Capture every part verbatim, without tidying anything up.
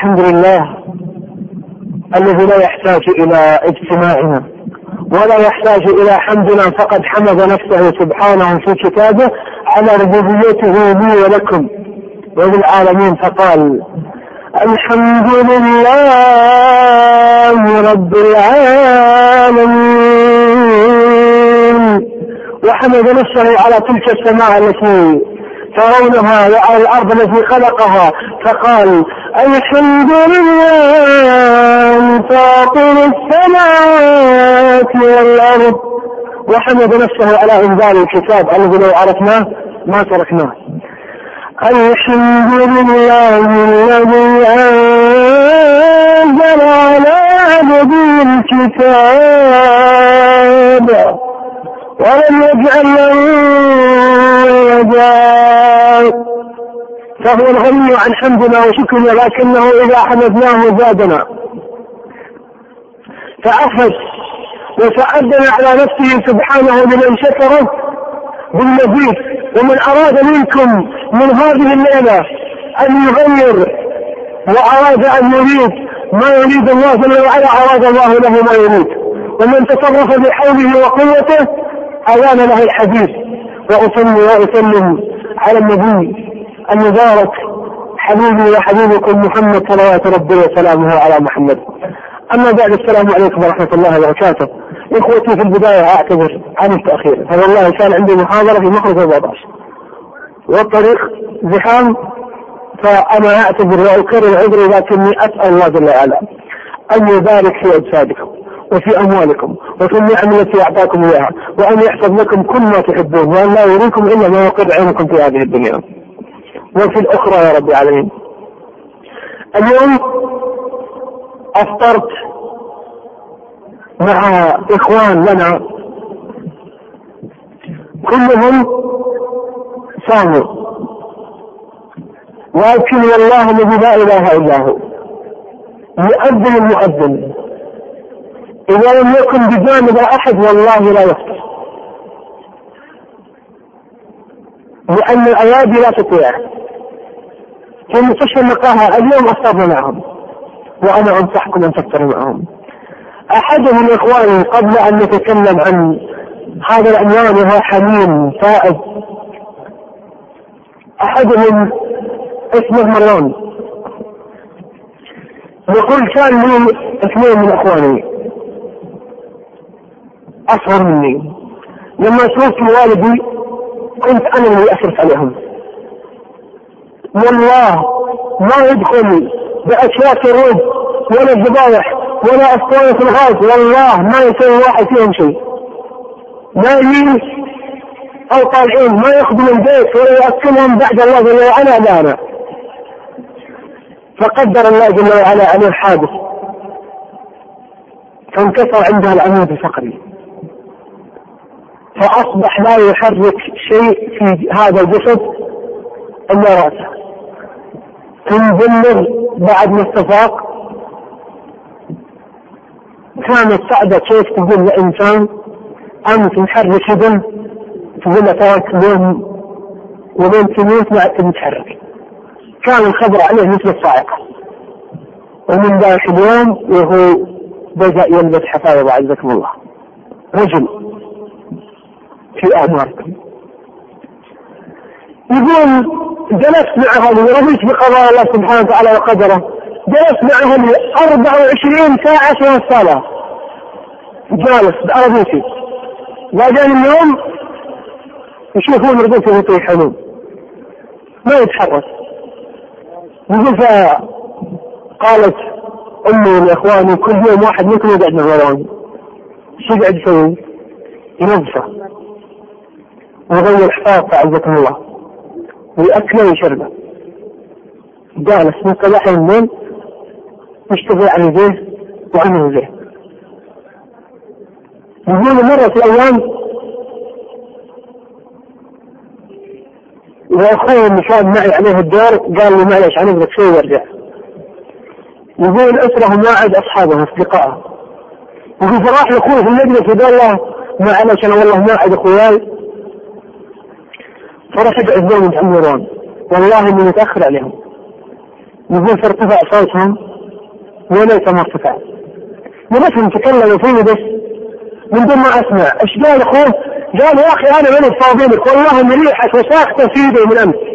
الحمد لله الذي لا يحتاج إلى اجتماعنا ولا يحتاج إلى حمدنا، فقد حمد نفسه سبحانه في كتابه على ربوبيته لي ولكم وللعالمين، فقال: الحمد لله رب العالمين. وحمد نفسه على تلك السماء التي ترونها وعلى الأرض التي خلقها، فقال: الحمد لله فاطر السماوات والأرض. وحمد نفسه على إنزال الكتاب الذي لو عرفناه ما تركناه. الحمد لله الذي أنزل على عبده الكتاب ولم يجعل له عوجا، فهو الغني عن حمدنا وشكرنا، لكنه إذا حمدناه زادنا، فأخذ وتعدل على نفسه سبحانه لمن شكره بالمزيد. ومن أراد منكم من هذه الليلة أن يغير وأراد أن يريد ما يريد الله جل وعلا، أراد الله له ما يريد. ومن تصرف بحوله وقوته أوان له الحديث. وأصلي وأسلم على النبي المبارك حبيبي وحبيبكم محمد صلوات ربي وسلامه على محمد. أما بعد، السلام عليكم ورحمة الله وبركاته. إخوتي، في البداية أعتذر عن التأخير، فوالله كان عندي محاضرة في مخرج أربعة عشر والطريق زحام، فأنا أعتذر وأكرر عذري، لكني أسأل الله جل وعلا أن يبارك في أجسادكم وفي أموالكم وفي النعم التي أعطاكم إياها، وأن يحفظ لكم كل ما تحبون، وأن لا يريكم إلا ما يقر عينكم في هذه الدنيا وفي الأخرى يا رب العالمين. اليوم أفطرت مع إخوان لنا كلهم صاموا، لكن والله الذي لا إله إلا هو يؤذن المؤذن، إذا لم يكن بجانب أحد والله لا يفطر، لأن الأيادي لا تطيع. في مستشفى المقاهى اليوم أفطرنا معهم، وأنا أنصحكم أن تفطروا معهم. أحدهم إخواني قبل أن نتكلم عن هذا العنوان وهو حميم فائز، أحدهم اسمه مروان، يقول: كان لي اثنين من إخواني أصغر مني، لما توفي والدي كنت أنا اللي أشرف عليهم، والله ما يدخل بأشواك الرز ولا الذبائح ولا أسطوانة الغاز، والله ما يسوي واحد فيهم شيء، نايمين أو طالعين، ما يخدم البيت ولا يأكلهم بعد الله جل وعلا لا أنا. فقدر الله جل وعلا عليه حادث، فانكسر عندها العمود الفقري، فأصبح لا يحرك شيء في هذا الجسد إلا رأسه. تنزل بعد ما استفاق كانت صعبة كيف تقول لإنسان أنت محرك يدن تقول لك يوم ومن تموت ما أنت متحرك. كان الخبر عليه مثل الصاعقة، ومن ذلك اليوم وهو بدأ يلبس حفاظة عزكم الله، رجل في أعماركم. يقول: جلست مع أهلي ورضيت بقضاء الله سبحانه وتعالى وقدره، جلست مع أهلي أربع وعشرين ساعة في الصلاة، جالس بأرضيتي، لا جاني اليوم يشوفون رضيته يطيحون ما يتحرك. يقول: فقالت أمي لإخواني: كل يوم واحد منكم يقعد مع مروان، شو قاعد يسوي؟ ينظفه ويغير حفاظه عزكم الله ويأكله ويشربه. جالس من صباح الليل يشتغل على يديه وعمل يديه. يقول: مرة في الأيام وأخوي اللي كان معي عليه الدور قال لي: معلش أنا أبغى شوي وارجع. يقول: أسره ما عاد أصحابه أصدقائه. يقول: فراح لأخوي في المجلس وقال له: معلش أنا والله ما عاد أخوياي، فرح أقعد بينهم في مروان، والله إني متأخر عليهم، يقول فارتفع صوتهم وليس مرتفع، لبسهم تكلموا فيه بس من دون ما أسمع. إيش قال أخوه؟ قال يا أخي أنا من الصابينك والله من ريحك وساخته في يدي من أمس.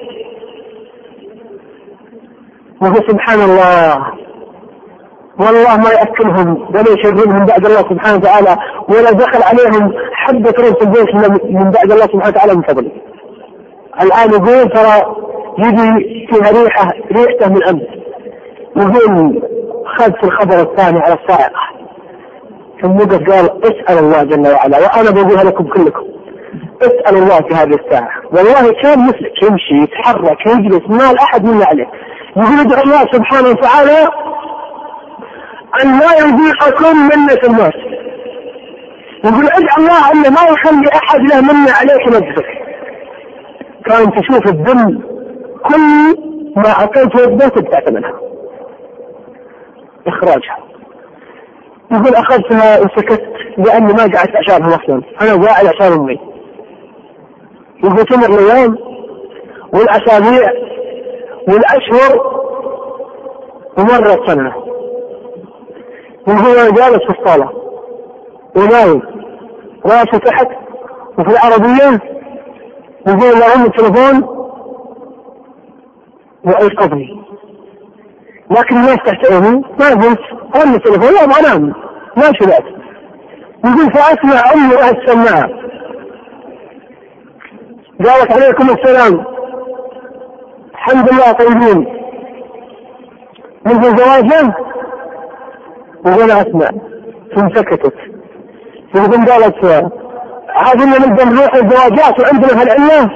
وهو سبحان الله والله ما يأكلهم ولا يشربهم بعد الله سبحانه وتعالى، ولا دخل عليهم حبة رز البيت من بعد الله سبحانه وتعالى من فضله. الآن يقول ترى يجي فيها ريحة ريحته من أمس. يقول خذت الخبر الثاني على الصاعقة ثم وقف قال اسأل الله جل وعلا، وأنا بقولها لكم كلكم، اسأل الله في هذه الساعة. والله كان مسلك يمشي يتحرك يجلس ما الأحد منا عليه. يقول ادعو الله سبحانه وتعالى أن لا يذيقكم منة الناس. يقول ادعو الله أن ما يخلي أحد له منة عليك نفسك. كان تشوف الذنب كل ما أعطيت وجبة تبتعت منها إخراجها. يقول أخذتها وسكت لأني ما قعدت أشارها أصلا، أنا قاعد أشار أمي. يقول تمر الأيام والأسابيع والأشهر ومرت سنة. يقول أنا جالس في الصالة ونايم راسه تحت وفي العربية يقول لهم التلفون وأيقظني، لكن ما فتحت عيني ما قلت أم التلفون لا ما أنام ما شبعت. يقول فأسمع أمي راح السماعة قالت عليكم السلام الحمد لله طيبين منذ زواجه. يقول أسمع ثم سكتت. يقول قالت هذا اللي نبدأ نروح الزواجات وعندنا هالعلة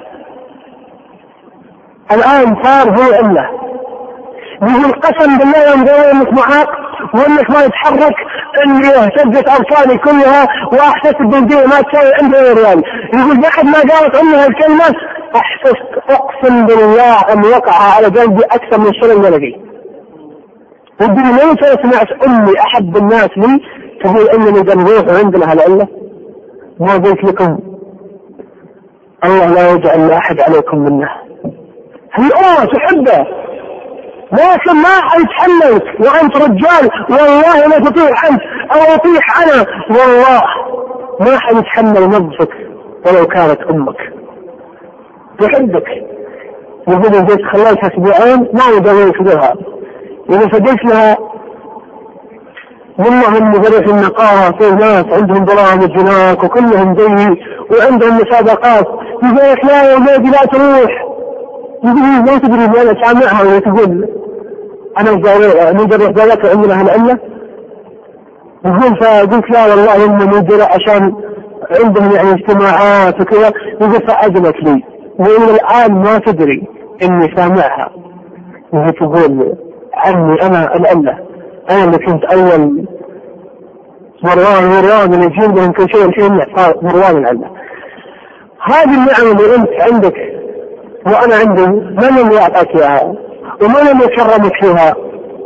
الآن صار هو علة. يقول قسم بالله يوم قالوا انك معاق وانك ما يتحرك اني اهتزت اركاني كلها واحسست بالدنيا ما تسوي عندي ريال. يقول بعد ما قالت امي هالكلمة احسست اقسم بالله ان وقع على قلبي اكثر من شلل ولدي. والدنيا ما يسوي سمعت امي احب الناس لي تقول انني بنروح وعندنا هالعلة. ما قلت لكم الله لا يجعل احد عليكم منه. هي امه تحبه لكن ما حيتحملك وانت رجال والله لا تطيح انت او اطيح انا والله ما حيتحمل نفسك ولو كانت امك تحبك. يقول إن جيت خليتها اسبوعين ما يدوي يشبهها. إذا فديت لها والله إن مدرس النقاهة في ناس عندهم برامج هناك وكلهم زيي وعندهم مسابقات. يقول لك لا يا ولدي لا تروح. يقول ما تدري ما أنا سامعها وهي تقول أنا جاري نقدر نروح ذلك عندنا هالعلة. يقول فقلت لا والله إنه نقدر عشان عندهم يعني اجتماعات وكذا. يقول فأذنت لي وإن الآن ما تدري إني سامعها وهي تقول عني أنا العلة أنا اللي كنت أول مروان مروان اللي يجيب لهم كل شيء الحين صار مروان العلة. هذه النعمة اللي أنت عندك وأنا عندي من اللي يعطاك إياها ومن اللي يكرمك فيها؟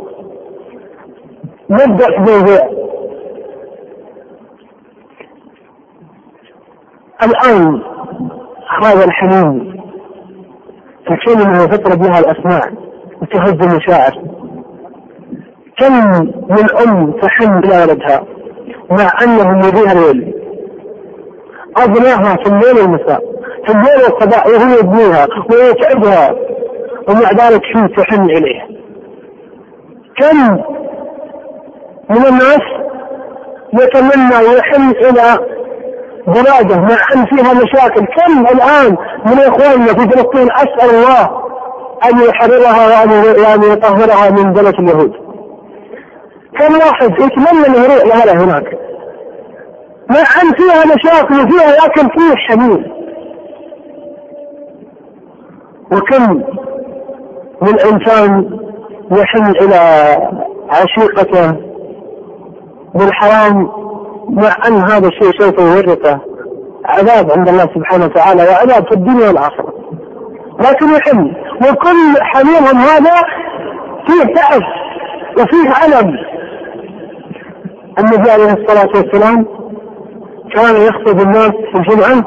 نبدأ في موضوع الآن هذا الحنين تكلمه وتطرب لها الأسماع وتهز المشاعر. كم من أم تحن إلى ولدها مع أنه يبيها الليل أبناها في الليل والمساء في الليل والصباح وهو يبنيها ويتعبها ومع ذلك شو تحن إليه. كم من الناس يتمنى ويحن إلى بلاده مع أن فيها مشاكل. كم الآن من إخواننا في فلسطين أسأل الله أن يحررها وأن يطهرها من بلد اليهود. كم واحد يتمنى أن يروح لها هناك مع أن فيها مشاكل وفيها لكن فيه حنين. وكم من إنسان يحن إلى عشيقته بالحرام مع أن هذا الشيء سوف يورثه عذاب عند الله سبحانه وتعالى وعذاب في الدنيا والآخرة لكن يحن. وكل حنينهم هذا فيه تعب وفيه ألم. النبي عليه الصلاة والسلام كان يخطب الناس في الجمعة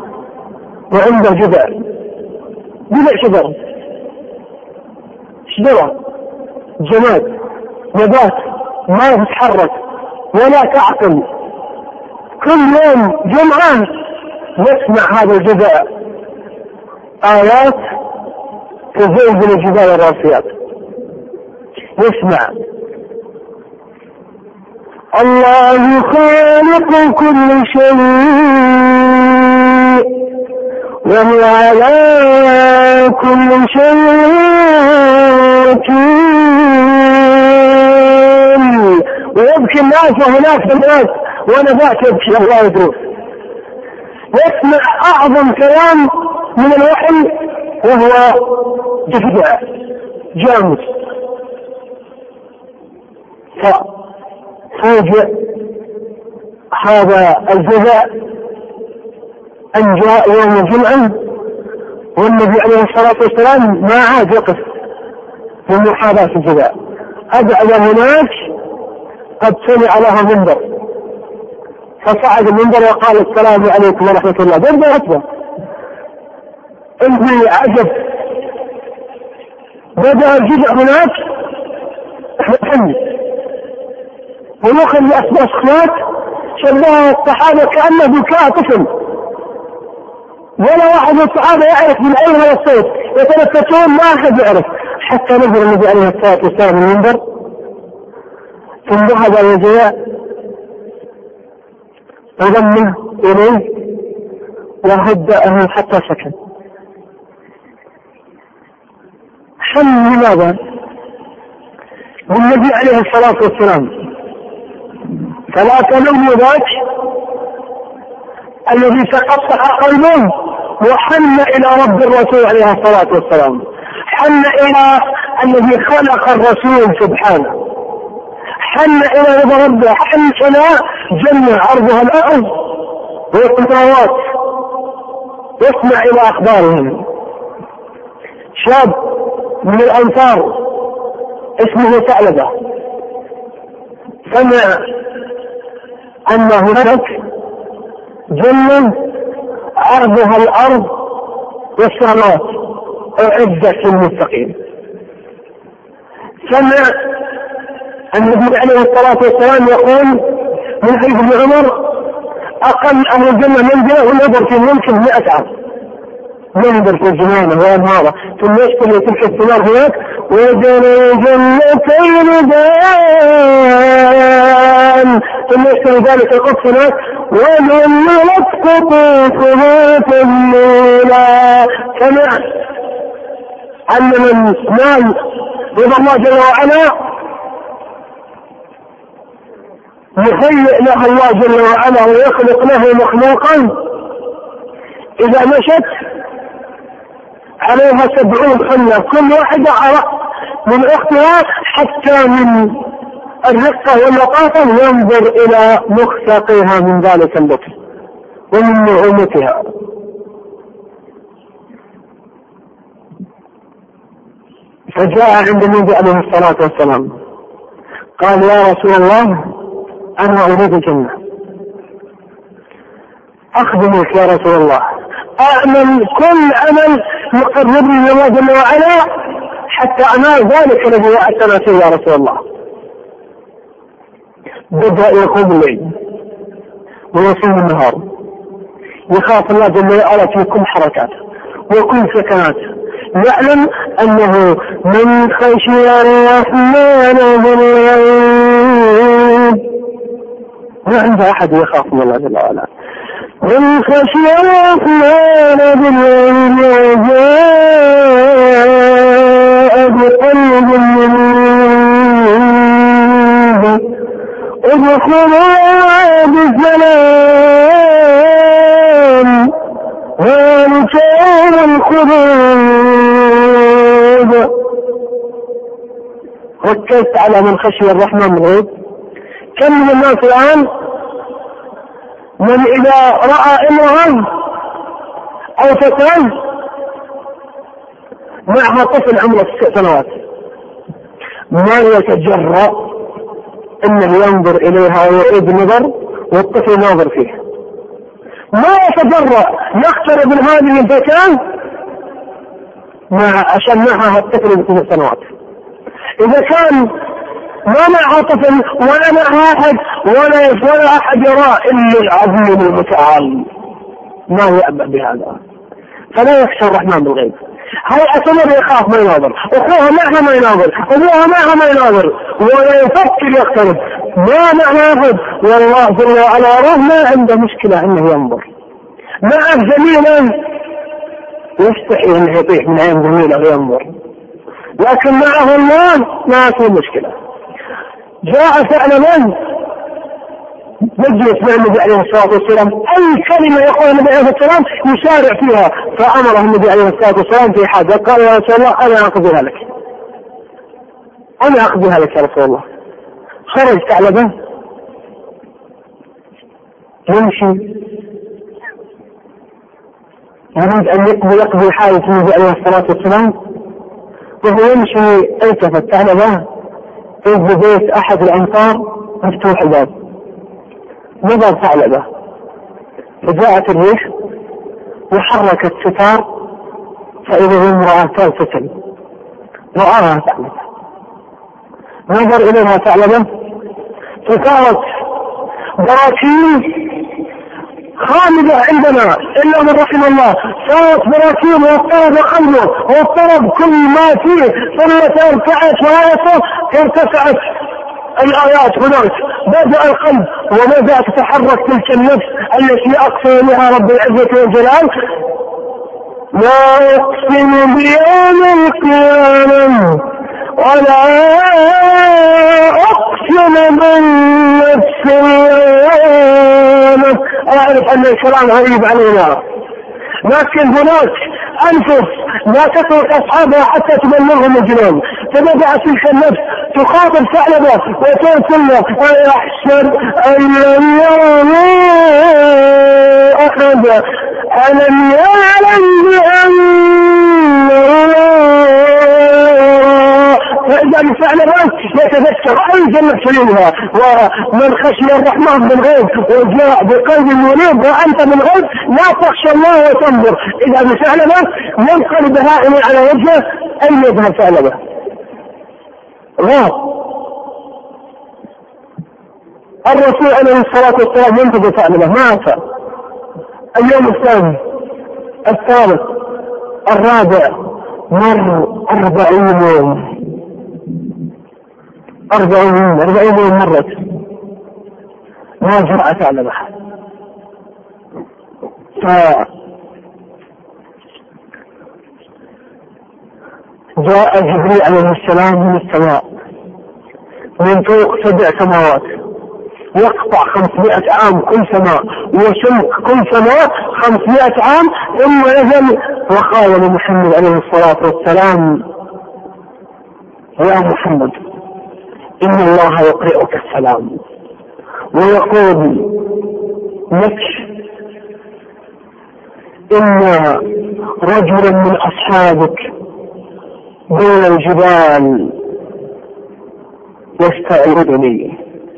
وعنده جذع جذع شجرة شجرة جماد نبات ما تتحرك ولا تعقل، كل يوم جمعة نسمع هذا الجزء آيات تزلزل الجبال الراسيات، نسمع الله خالق كل شيء وهو على كل شيء وكيل. ويبكي الناس وهناك الناس ونبات يبكي الله يدروس. يسمع أعظم كلام من الوحي وهو جفدع جامد، ففوجئ هذا الجزاء أن جاء يوم الجمعة والنبي عليه الصلاة والسلام ما عاد يقف في محاذاة الجزاء، أبعد هناك قد سمع لها منبر، فصعد المنبر وقال السلام عليكم ورحمة الله. برضه أكبر انتي عجب، بدأ الجزء هناك حمد ونخل لأسباس خلاك شبه الصحابة كأنه بكاء طفل، ولا واحد من الصحابة يعرف من أين هذا الصوت، يتنفسون ما أحد يعرف، حتى نزل النبي عليه الصلاة والسلام من المنبر ثم ذهب إلى الجزاء وضمه إليه وهدأه حتى سكن. حل لماذا؟ والنبي عليه الصلاة والسلام فلا تلوم ذاك الذي تقطع قلبه وحن إلى رب الرسول عليه الصلاة والسلام، حن إلى الذي خلق الرسول سبحانه، حن إلى رضا ربه، حن إلى جنة عرضها الأرض والسماوات. يسمع إلى أخبارهم. شاب من الأنصار اسمه ثعلبة سمع أن هناك جنة عرضها الأرض والسماوات أعدت للمتقين. سمع النبي عليه الصلاة والسلام يقول من حديث ابن عمر أقل أهل الجنة منزلة ونظر في ممكن مئة عام، منظر في الجنانة وأنهارها، ثم يشتري تلك الثمار هناك وجنى جنتين دان، ثم يشتري ذلك القطف هناك وجنلت قطوفها تذليلا. سمع أن من نال رضا الله جل وعلا يهيئ له الله جل وعلا ويخلق له مخلوقا إذا مشت عليها سبعون خلة كل واحدة من أختها، حتى من الرقة واللطافة ينظر إلى مخسقها من ذلك اللطف ومن نعومتها. فجاء عند النبي عليه الصلاة والسلام قال يا رسول الله أنا أريد الجنة، أخدمك يا رسول الله، أعمل كل عمل يقربني من الله جل وعلا حتى أنال ذلك الذي وعدتنا فيه يا رسول الله. بدأ يقوم الليل ويصوم النهار، يخاف الله جل وعلا في كل حركاته وكل سكناته، يعلم أنه من خشي الرحمن بالغيب، ما عنده أحد يخاف من الله جل وعلا، من خشي الرحمن بالغيب وجاء بقلب منيب ادخلوا بسلام ذلك يوم الخلود. ركزت على من خشي الرحمن بالغيب. كم من الناس الآن من إذا رأى امرأة أو فتاة معها طفل عمره تسع سنوات ما يتجرأ انه ينظر اليها ويعيد النظر والطفل ناظر فيه، ما يتجرأ يقترب من هذه الفتاة مع عشان معها الطفل بتسع سنوات. إذا كان ما مع عاطفة ولا مع أحد ولا ولا أحد يرى إلا العظيم المتعال ما يأبأ بهذا، فلا يخشى الرحمن بالغيب. هاي أتمر يخاف ما يناظر، أخوها معها ما يناظر، أبوها معها ما يناظر، ولا يفكر يقترب، ما معها أحد، والله جل وعلا يراه ما عنده مشكلة أنه ينظر. مع زميلا يستحي أنه يطيح من عين زميله وينظر، لكن معه الله ما في مشكلة. جاء فعلا مجلس مع النبي عليه الصلاة والسلام، أي كلمة يقول النبي عليه الصلاة والسلام يسارع فيها، فأمره النبي عليه الصلاة والسلام في حاجة، قال يا رسول الله أنا أقضيها لك، أنا أقضيها لك يا رسول الله. خرج ثعلبة يمشي يريد أن يقضي يقضي حاجة النبي عليه الصلاة والسلام، وهو يمشي التفت ثعلبة إذ ببيت أحد الأنصار مفتوح الباب، نظر ثعلبة فجاءت الريح وحركت ستار، فإذا امرأة تلفتل رآها ثعلبة، نظر إليها ثعلبة فصارت براكين خامدة عندنا إلا من رحم الله، صارت براكين واضطرب قلبه واضطرب كل ما فيه، ثم ارتفعت وآيته ارتفعت الآيات هناك، بدأ القلب وبدأ تتحرك تلك النفس التي أقسم بها رب العزة والجلال. لا أقسم بيوم القيامة ولا أقسم بالنفس اللوامة. أعرف أن الكلام غريب علينا، لكن هناك أنفس لا تترك أصحابها حتى تبلغهم الجنون، فبدأت تلك النفس تخاطب ثعلبة وتقول له أيحسب أن لم يره أحد ألم يعلم بأن فإذا الثعلبة يتذكر أي جنة سليمها، ومن خشي الرحمن بالغيب وجاء بقلب منيب وأنت بالغيب لا تخشى الله وتنظر. إذا الثعلبة ينقلب هائما على وجهه أين يذهب ثعلبة؟ غاب. الرسول عليه الصلاة والسلام ينتظر ثعلبة ما أتى. اليوم الثاني الثالث الرابع مر أربعين يوم أربعين يوم أربعين يوم مرت ما جرأ ثعلبة. فجاء جبريل عليه السلام من السماء من فوق سبع سماوات، يقطع خمسمائة عام كل سماء ويشق كل سماء خمسمائة عام، ثم نزل وقال لمحمد عليه الصلاة والسلام يا محمد إن الله يقرئك السلام ويقول لك إن رجلا من أصحابك بين الجبال يستعيرني.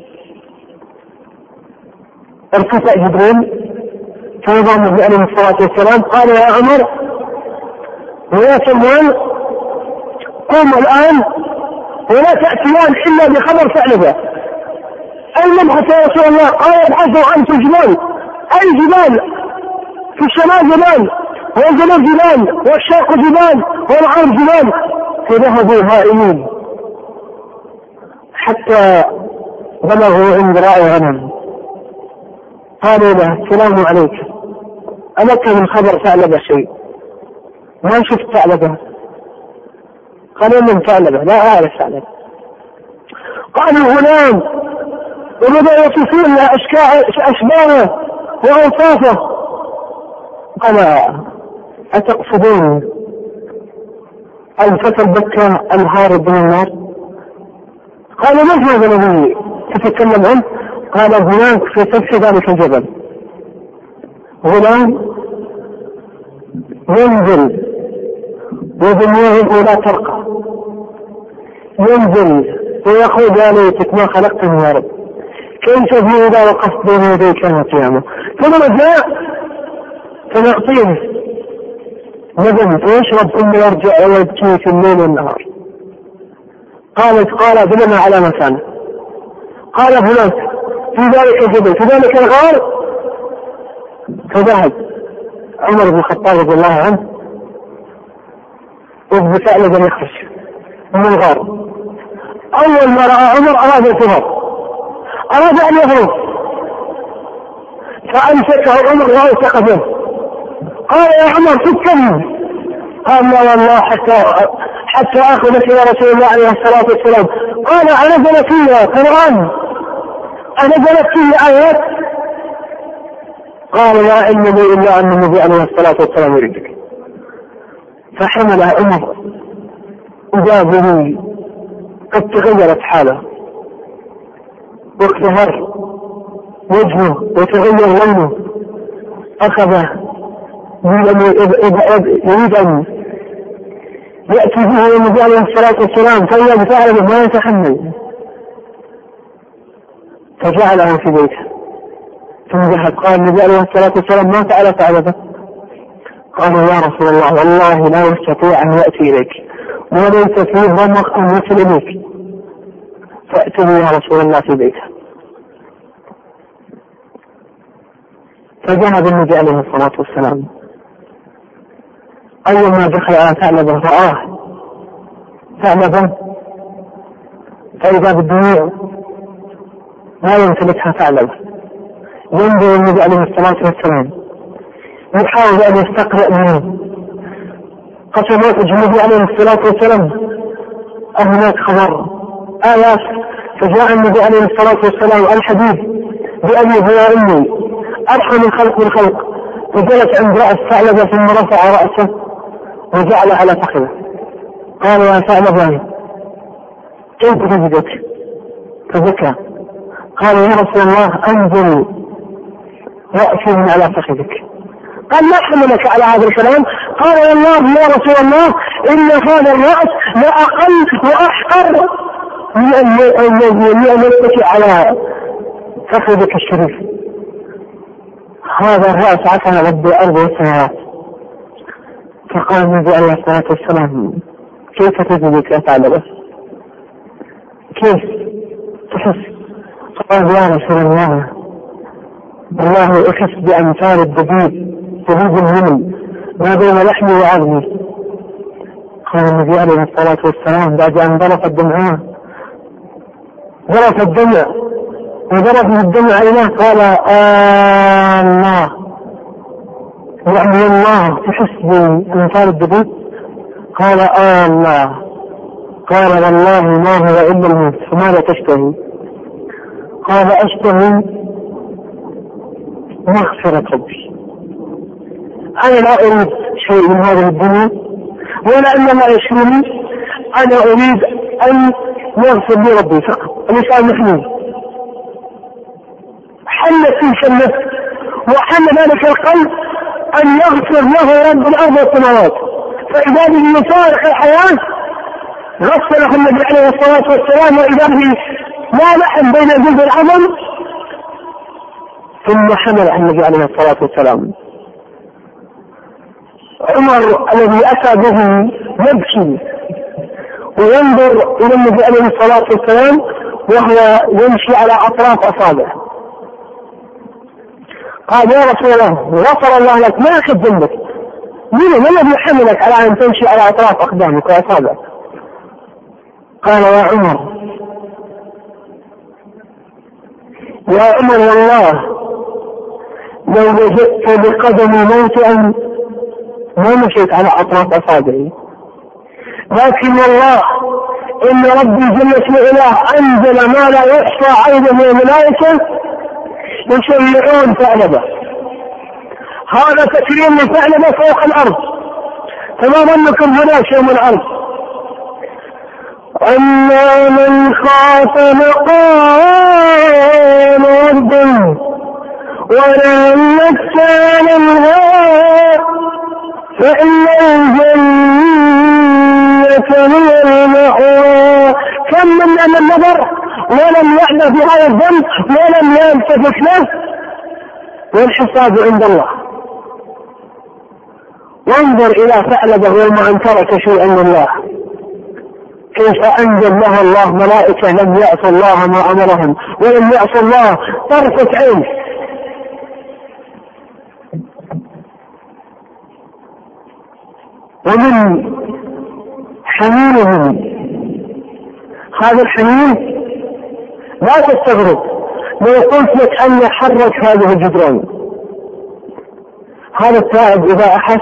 ارتفع جبريل فنظر النبي عليه الصلاة والسلام قال يا عمر ويا سلمان قوم الآن ولا تأتيان إلا بخبر ثعلبة. أي مبحث يا رسول الله؟ قال يبحثوا عن الجبال. أي جبال؟ في الشمال جبال والجنوب جبال والشرق جبال والغرب جبال. فذهبوا هائمين حتى بلغوا عند راعي غنم، قالوا له السلام عليك ألك من خبر ثعلبة شيء؟ ما شفت ثعلبة؟ قالوا من ثعلبة؟ لا أعرف ثعلبة. قالوا غلام وبدأ يصفون له أشباهه وأوصافه. قال أتقصدون الفتى البكى الهارب من النار؟ قالوا من هذا الذي تتكلم عنه؟ قال هناك في سفح ذلك الجبل غلام ينزل ودموعه لا ترقى، ينزل ويقول يا ليتك ما خلقتني يا رب، كيف بي إذا وقفت بين يديك يوم القيامة. ثم جاء فنعطيه ندم ويشرب ثم يرجع ويبكي في الليل والنهار. قالت قال دلنا على مكانه. قال هناك في ذلك الجبل في ذلك الغار. فذهب عمر بن الخطاب رضي الله عنه وبثعلب يخرج من الغار. أول ما رأى عمر أراد الفرار، أراد أن يهرب، فأمسكه عمر وأوثق به. قال يا عمر فكني. قال لا والله حتى حتى أخذك يا رسول الله عليه الصلاة والسلام. قال أنزل فيها قرآن؟ أنزلت فيه آيات؟ قال لا علم لي إلا أن النبي عليه الصلاة والسلام يريدك. فحمل عمر إذا به قد تغيرت حاله واكتهر وجهه وتغير لونه. أخذ يريد أن يأتي به النبي عليه الصلاة والسلام فإذا بثعلب ما يتحمل، فجعله في بيته. ثم ذهب قال النبي عليه الصلاة والسلام ما فعل ثعلبه؟ قال يا رسول الله والله لا يستطيع أن يأتي إليك وليس فيه رمق أن يصل إليك، فأتني يا رسول الله في بيته. فذهب النبي عليه الصلاة والسلام. أول ما دخل على ثعلبه رآه ثعلبه فإذا بالدموع لا يمتلكها ثعلبه. ينظر النبي عليه الصلاة والسلام يحاول أن يستقرأ منه قسمات النبي عليه الصلاة والسلام أهناك خبر آيات. فجاء النبي عليه الصلاة والسلام الحديث بأبي هو أمي أرحم الخلق بالخلق، وجلس عند رأس ثعلبة ثم رفع رأسه وجعل على فخذه. قال يا ثعلبة كيف تجدك؟ فبكى. قال يا رسول الله أنزل رأسي من على فخذك. قال ما حملك على هذا الكلام؟ قال والله يا رسول الله إن هذا الرأس لا أقل وأحقر من أن يتكئ على فخذك الشريف. هذا الرأس عكنا رب الأرض والسماوات. فقال النبي عليه الصلاة والسلام كيف تجدك يا ثعلبة؟ كيف تحس؟ قال يا رسول الله والله أحس بأمثال الدبيب دبيب النمل ما بين لحمي وعظمي. قال النبي عليه الصلاة والسلام بعد أن ضرف الدمعة ضرف الدمع وضرف الدمع إليه قال آه الله، يعني الله تحس بأمثال الدبيب؟ قال آه الله. قال والله ما هو إلا الموت، فماذا تشتهي؟ قال أشتهي مغفرة ربي. أنا لا أريد شيء من هذه الدنيا ولا أن ما يشغلني، أنا أريد أن يغفر لي ربي فقط. الإنسان محمود حل تلك النفس وحل ذلك القلب أن يغفر له رب الأرض والسماوات. فإذا به يفارق الحياة غسله النبي عليه الصلاة والسلام، وإذا به لا لحم بين جلد العظم. ثم حمل عن النبي عليه الصلاة والسلام. عمر الذي أتى به يبكي وينظر إلى النبي عليه الصلاة والسلام وهو يمشي على أطراف أصابعه. قال يا رسول الله غفر الله لك ما أخذ ذنبك، من الذي حملك على أن تمشي على أطراف أقدامك وأصابعك؟ قال يا عمر يا عمر والله لو وجدت بقدمي موطئا ما مشيت على أطراف أصابعي، لكن والله إن ربي جل وعلا أنزل ما لا يحصى عينه من الملائكة يشيعون ثعلبة. هذا تكريم لثعلبة فوق الأرض، فما ظنكم هناك شيء من الأرض. أما من خاف مقام ربه ونهى النفس عن الهوى فإن الجنة هي المأوى. كم من أن النظر ولم يعلى بهذا الذنب ولم يلتفت له والحساب عند الله. وانظر إلى ثعلبه يوم أن ترك شيئا لله كيف أنزل له الله ملائكة لم يعصوا الله ما أمرهم ولم يعصوا الله طرفة عين. ومن حميمهم هذا الحميم لا تستغرب لو قلت لك أن حرك هذه الجدران. هذا التائب إذا أحس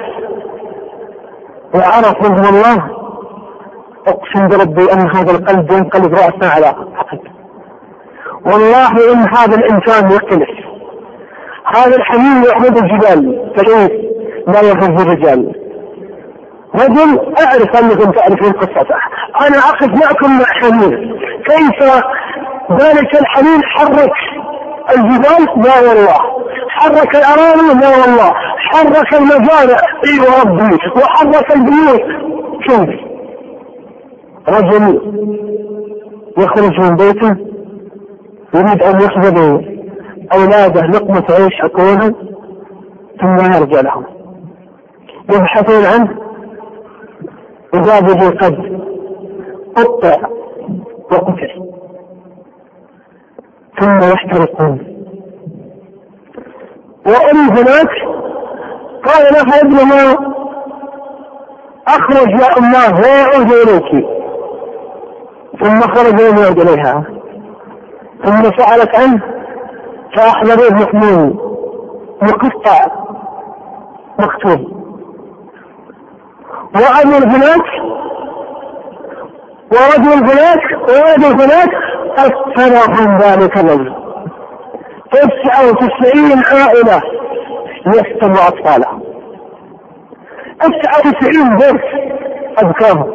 وعرف من الله أقسم بربي أن هذا القلب ينقلب رأسا على عقل. والله إن هذا الإنسان يختلف. هذا الحميم يعبد الجبال فليس لا يهز الرجال. رجل أعرف أنكم تعرفون قصته. أنا أقف معكم مع حميم كيف ذلك الحميم حرك الجبال لا والله، حرك الأراضي لا والله، حرك المزارع اي ربي، وحرك البيوت. شوف رجل يخرج من بيته يريد ان يحفظ اولاده لقمة عيش حكونا ثم يرجع لهم يبحثون عنه اذا به قد قطع وقتل ثم يحترقون. وأم هناك قال لها ابن ما أخرج يا أماه ويعود إليك، ثم خرج ويعود إليها ثم سألت عنه فأحضروه محمول مقطع مقتول. وأمر هناك ورجل هناك ورجل هناك أكثر عن ذلك الرجل تسعة وتسعين عائلة يستمع أطفالها، تسعة وتسعين بيت أذكارهم.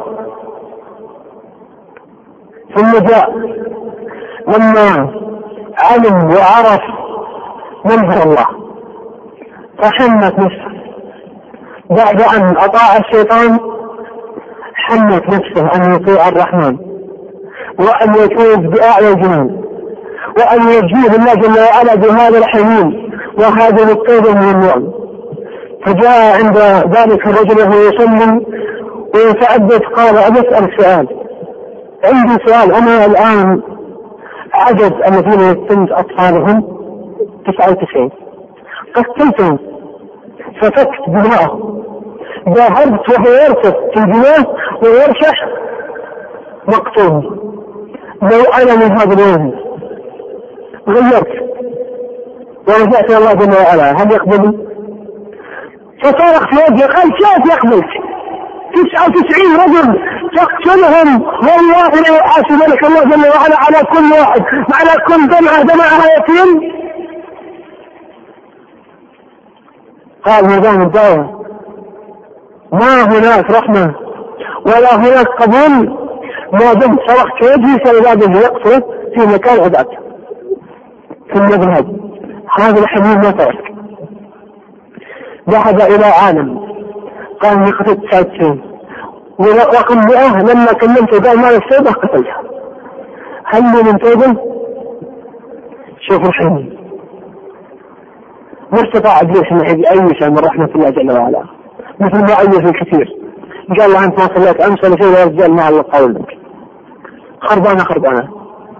ثم جاء لما علم وعرف منهر الله فحنت نفسه بعد أن أطاع الشيطان، حنت نفسه أن يطيع الرحمن وأن يفوز بأعلى الجنان وأن يجزيه الله جل وعلا بهذا الحميم وهذه التوبة من النعم. فجاء عند ذلك الرجل وهو يصلي ويتعبد قال أسأل سؤال، عندي سؤال. أنا الآن عدد الذين يتم أطفالهم تسعة وتسعين، قتلتهم ففكت دماءهم، ذهبت وهو يرتف في الجناه ويرشح مقتول. لو أنا من هذا اليوم غيرت ورجعت الله جل وعلا هل يقبل؟ فصارخ في وجهه قال كيف يقبلك؟ تسعة وتسعين رجل تقتلهم والله لا يحاسبك الله جل وعلا على كل واحد على كل دمعة دمعها يتيم. قال نظام الدعوة ما هناك رحمة ولا هناك قبول ما دمت صرخت وجهي فإذا يقتل في مكان عبادته ثم يذهب. هذا الحميم ما ترك، ذهب إلى عالم قال نقتل تسعة وتسعين ورقم مئة لما كلمته قال ما التوبة قتلها. هل من توبة؟ شوفوا الحميم ما استطاع إبليس أن يأيس من رحمة الله جل وعلا مثل ما أيس الكثير. قال له أنت ما صليت أمس ولا شيء يا رجال مع الله قولك خربانة خربانة.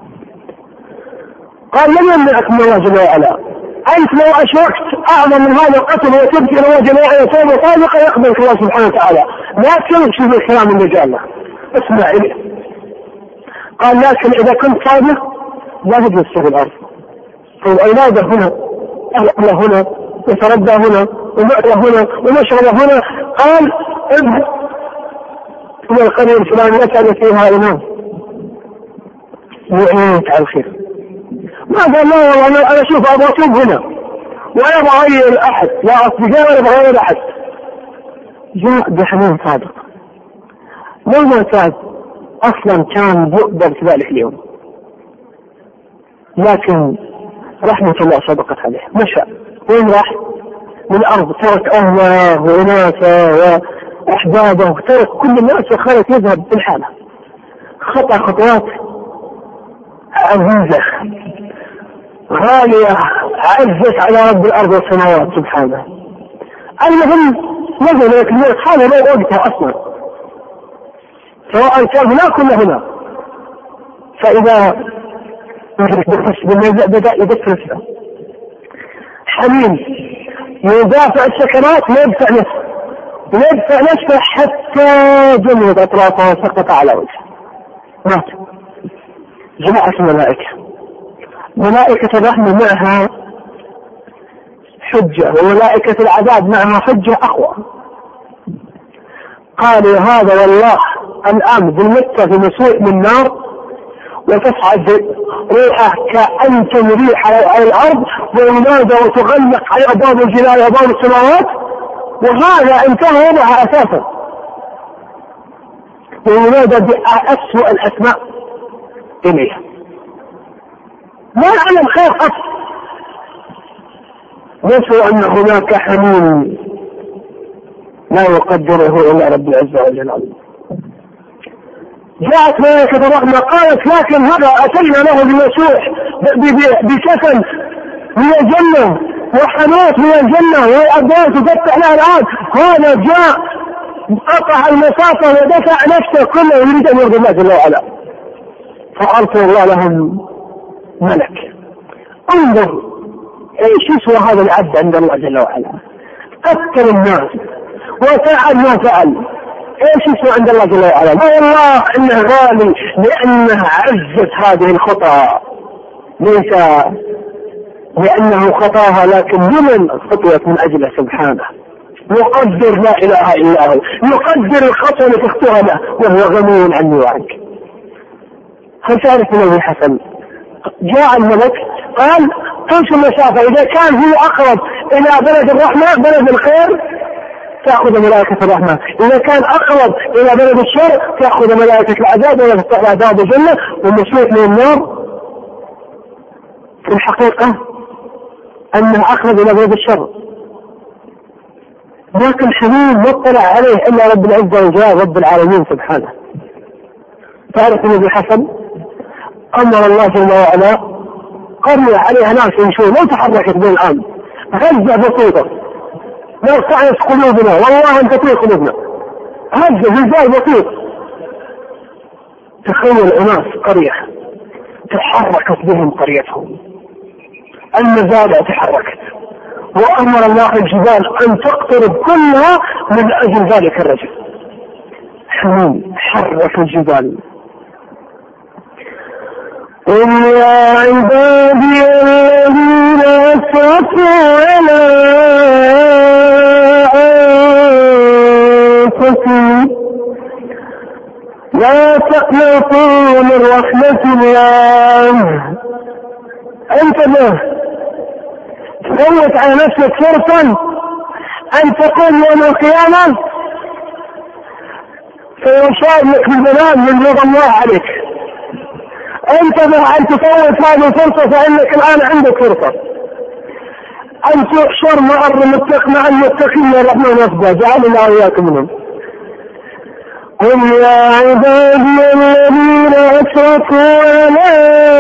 قال لم يمنعك من الله جل وعلا، أنت لو أشركت أعظم من هذا القتل وتبت إلى الله جل وعلا توبة صادقة يقبلك الله سبحانه وتعالى. لا تمشي بالكلام اللي قال له اسمع إليه. قال لكن إذا كنت صادق لا تجلس في الأرض. طيب أولاده هنا أهله هنا يتربى هنا ومأوى هنا ومشرب هنا. قال اذهب إلى القرية الفلانية يسأل فيها إمام يعينك على الخير. ما قال لا والله أنا أشوف أبغى أتوب هنا ولا بغير أحد لا أصدقاء ولا بغير أحد. جاء بحنين صادق لو ما كان أصلا كان يقدر في ذلك اليوم، لكن رحمة الله سبقت عليه مشى. وين راح؟ من الأرض ترك أهله وناسه وأحبابه ترك كل الناس وخلت يذهب بالحالة. خطأ خطوات عزيزة غالية عزت على رب الأرض والسماوات سبحانه. المهم نزل لك هذا لو وقتها أصلا سواء كان هناك ولا هنا. فإذا بدأ يدفع نفسه حميم يدافع السكرات ويدفع نفسه ويدفع نفسه حتى جمد أطرافه وسقط على وجهه مات. جماعة الملائكة ملائكة الرحمة معها حجة وملائكة العذاب معها حجة أقوى. قالوا هذا والله الآن بالمتة في مسوء من نار وتصعد روحه كأنتم ريح على الأرض وينادى وتغلق على أبواب الجبال وأبواب السماوات، وهذا انتهى وضعها أساسا وينادى بأسوأ الأسماء إليها. ما علم خير أصلا. نسوا أن هناك حميم لا يقدره إلا رب العزة وجل. جاءت ملائكة الرحمة قالت لكن هذا أتينا له بمسوح بسكن من الجنة وحنوت من الجنة والأبواب تفتح لها الآن، هذا جاء قطع المسافة ودفع نفسه كله يريد أن يرضي الله جل وعلا. فأرسل الله لهم ملك. انظر ايش يسوى هذا العبد عند الله جل وعلا، قتل الناس وفعل ما فعل، ايش يسوى عند الله جل وعلا؟ والله انه غالي لانه عزت هذه الخطأ، ليس لانه خطاها لكن لمن خطوت من اجله سبحانه. يقدر لا اله الا هو، يقدر الخطوة اللي تخطوها له وهو غني عني وعنك. هل تعرف النبي حسن جاء الملك قال قيس المسافة، إذا كان هو أقرب إلى بلد الرحمة بلد الخير تأخذ ملائكة الرحمة، إذا كان أقرب إلى بلد الشر تأخذ ملائكة العذاب ولا تفتح عذاب الجنة ومسوح من النار. في الحقيقة أنه أقرب إلى بلد الشر، لكن حميم ما اطلع عليه إلا رب العزة وجل رب العالمين سبحانه. تعرف النبي حسن أمر الله جل وعلا قرية عليها ناس يمشون لو تحركت بين الآن غزة بسيطة لو تعرف قلوبنا والله أن تطير قلوبنا، غزة زلزال بسيط. تخيل أناس قرية تحركت بهم قريتهم، المزارع تحركت وأمر الله الجبال أن تقترب كلها من أجل ذلك الرجل. حميم حرك الجبال. قل يا عبادي الذين أسرفوا على أنفسهم لا تقنطوا من رحمة الله. انتبه، فوت على نفسك فرصا أن تقول يوم القيامة فيشار لك بالبنان من رضا الله عليك. انتبه أن تفوت هذه الفرصة فإنك الآن عندك فرصة أن تحشر مع المتقين مع المتقين الرحمن وفدا، جعلنا وإياكم منهم. قل يا عبادي الذين أسرفوا على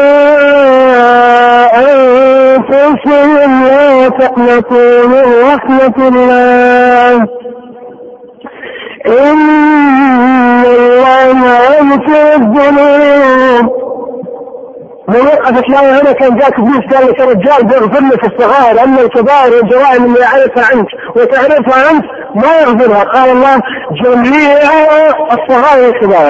أنفسهم لا تقنطوا من رحمة الله إن الله يغفر الذنوب. من وقفت لا هنا كان جاك ابليس قال لك الرجال بيغفر لك الصغائر، اما الكبائر والجرائم اللي يعرفها انت وتعرفها انت ما يغفرها. قال الله جميع الصغائر والكبائر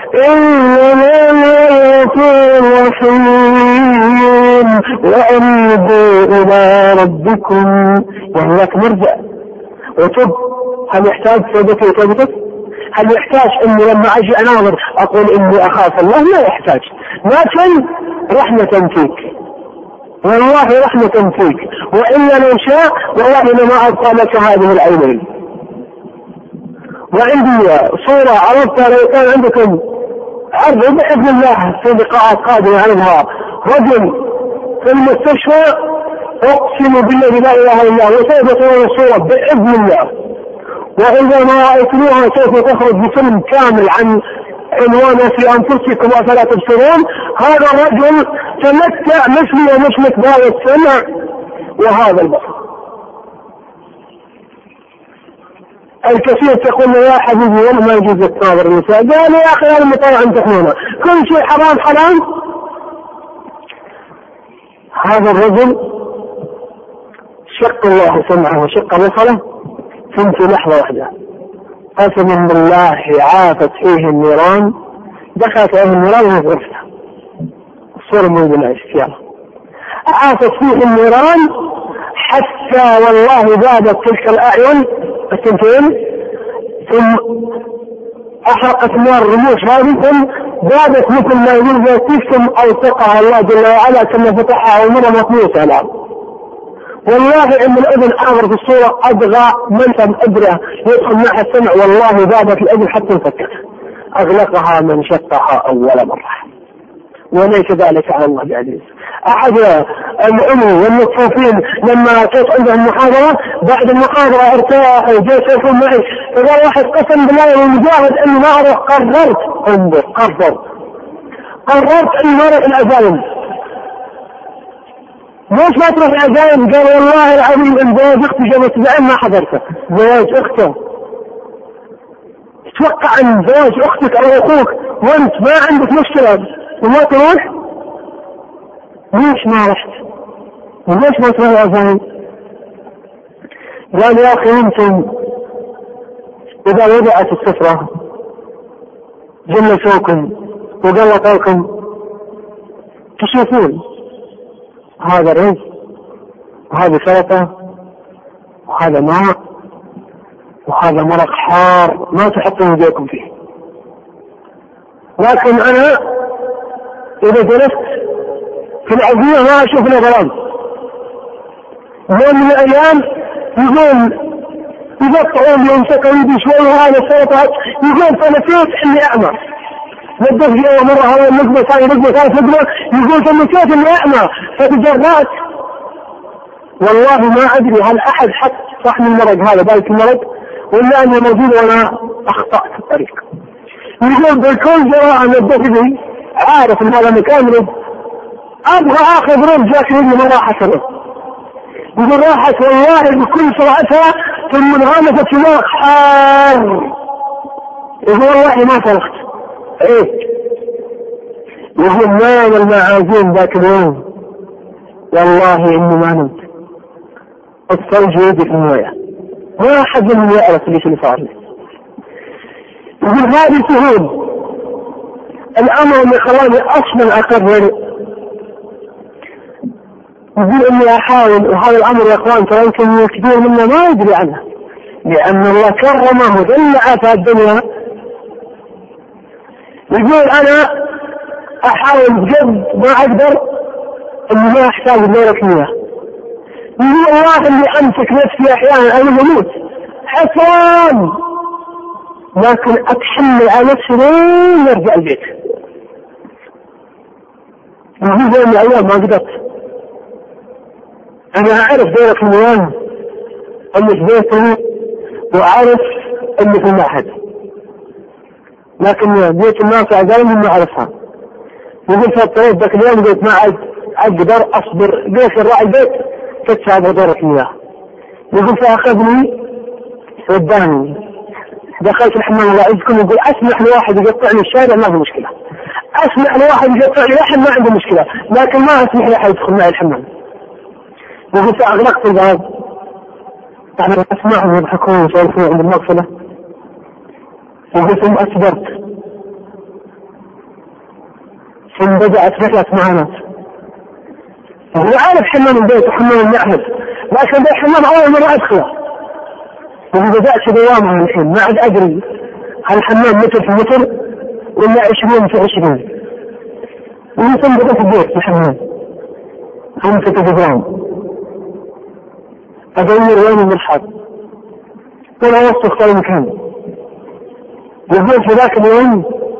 انما يغفر الرحيم وانيبوا الى ربكم، يعني لك مرجع وتب. هل يحتاج توبتي وتوبتك؟ هل يحتاج اني لما اجي اناظر اقول اني اخاف الله؟ لا يحتاج، لكن رحمة فيك والله رحمة فيك، وإلا لو شاء والله لما أبقى لك هذه العينين. وعندي صورة عرضتها لو كان عندكم عرض بإذن الله في لقاءات قادمة عنها، رجل في المستشفى أقسم بالله لا إله إلا الله وسوف ترون الصورة بإذن الله، وإذا ما رأيتموها سوف تخرج بفيلم كامل عن عنوانه في أنفسكم أفلا تبصرون. هذا الرجل تمتع مثلي ومثلك بهذا السمع وهذا البصر. الكثير تقول يا حبيبي والله ما يجوز لك تناظر النساء. قال يا اخي انا مطالع عن تقنونه كل شيء حرام حرام. هذا الرجل شق الله سمعه وشق بصره ثم في لحظة واحدة قسما بالله عافت فيه النيران، دخلت فيه النيران وهو في غرفته الصورة موجودة معي في السيارة. عافت فيه النيران حتى والله ذابت تلك الأعين الثنتين، ثم أحرقت نار الرموش هذه، ثم ذابت مثل ما يقول ذاتكم أوثقها الله جل وعلا كما فتحها ومرة مطموسة الآن. والله ان الأذن آمر في الصورة أبغى منفذ أبرة يدخل معها السمع، والله ذابت الأذن حتى انفكت. أغلقها من شقها أول مرة وليس ذلك على الله بعزيز. أحد العلو والمتصوفين لما كانت عندهم محاضرة بعد المحاضرة ارتاح وجاء يكون معي، فقال واحد قسم بالله والمجاهد أني ما أروح، قررت انظر قررت قررت أني ما أروح الأزايم. ليش ما تروح الأزايم؟ قال والله العظيم ان زواج اختي جابت زعيم ما حضرته. زواج اخته، تتوقع ان زواج اختك او اخوك وانت ما عندك مشكلة وما تروح؟ ليش ما رحت؟ وليش ما تروح الأزايم؟ قال يا اخي انتم اذا وضعت السفرة جلسوكم وقلقوكم تشوفون هذا رز وهذا سلطة وهذا ماء وهذا مرق حار ما تحطون يديكم فيه. لكن أنا إذا جلست في العزية ما أشوف له ظلام. يوم من الأيام يقول يقطعون يمسكوا يدي شوي وهذا السلطة يقول فنسيت إني أعمى. نبدأ في أول مرة هذا النقبة ثاني نقبة ثالث نقبة يقول فنسيت إني أعمى فتجرأت. والله ما أدري هل أحد حط صحن المرض هذا ذلك المرض ولا أنه موجود وأنا أخطأت في الطريق. يقول بكل جراءة نبدأ لي عارف إن هذا مكان رد أبغى آخذ رد لكن إني ما راحت له. يقول راحت والله بكل سرعتها ثم انغمست في ماء حار. يقول والله ما فرقت. ايه يقول نام المعازيم ذاك اليوم والله اني ما نمت، الثلج يجي في المويه ما حد منهم يعرف ليش اللي صار لي. يقول هذه سهول الامر اللي خلاني اصلا اقرر يقول اني احاول، وهذا الامر يا اخوان ترى يمكن كثير منا ما يدري عنه لان الله كرمه ودلعه في الدنيا. يقول انا احاول بجد ما اقدر اني ما احتاج لدورة مياه. يقول الله اللي امسك نفسي احيانا انا اموت حسران لكن اتحمل على نفسي لين ارجع البيت. يقول يوم من الايام ما قدرت، انا اعرف دورة المياه اللي في بيتي واعرف اللي في المعهد لكن بيت الناس عزالهم ما أعرفها. يقول فالطريق ذاك اليوم قلت ما عاد أقدر أصبر ليش الراعي البيت تتساعد دورة المياه. يقول فأخذني وداني دخلت الحمام الله يعزكم يقول أسمح لواحد يقطعني الشارع ما في مشكلة، أسمح لواحد يقطعني لحم ما عنده مشكلة، لكن ما أسمح لأحد يدخل معي الحمام. يقول فأغلقت الباب يعني أسمعهم يضحكون ويسولفون عند المغسلة. يقول ثم أصبرت ثم بدأت رحلة معنا. يقول عارف حمام البيت وحمام المعهد لكن بيت حمام أول مرة أدخله. يقول بدأت دوامها الحين ما عاد أدري هل حمام متر في متر ولا عشرين في عشرين. يقول ثم بدأت البيت في الحمام خمسة جرام أدور وين المرحب ولا وصف كل مكان. يقول في ذاك اليوم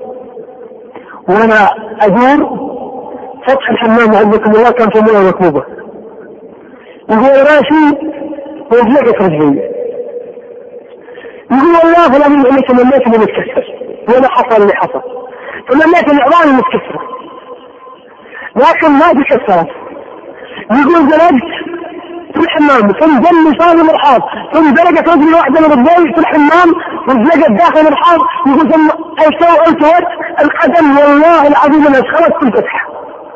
وانا ادور فتح الحمام عندكم الله كان في مويه مكبوبه. يقول راسي وزلقت رجلي. يقول والله العظيم اني تمنيت اني متكسر ولا حصل اللي حصل، تمنيت ان عظامي متكسره لكن ما تكسرت. يقول زلقت في الحمام ثم جل صار المرحاض ثم درجت رجل واحدة من الضوء في الحمام وزلقت داخل المرحاض يقول ثم ألتو ألتوت القدم والله العظيم أنها خلص تنفتح.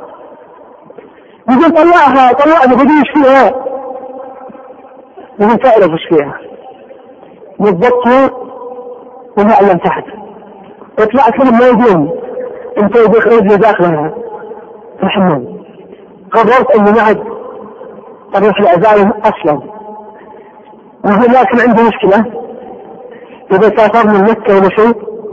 يقول طلعها طلعها بدي ايش فيها؟ يقول تعرف ايش فيها؟ بالضبط ومعلم تحت اطلع كل ما يقوم انت يدخل رجلي داخلها في الحمام. قررت اني ما عاد اروح لأزايم اصلا. ويقول لكن عندي مشكلة اذا سافرنا من مكة ولا شيء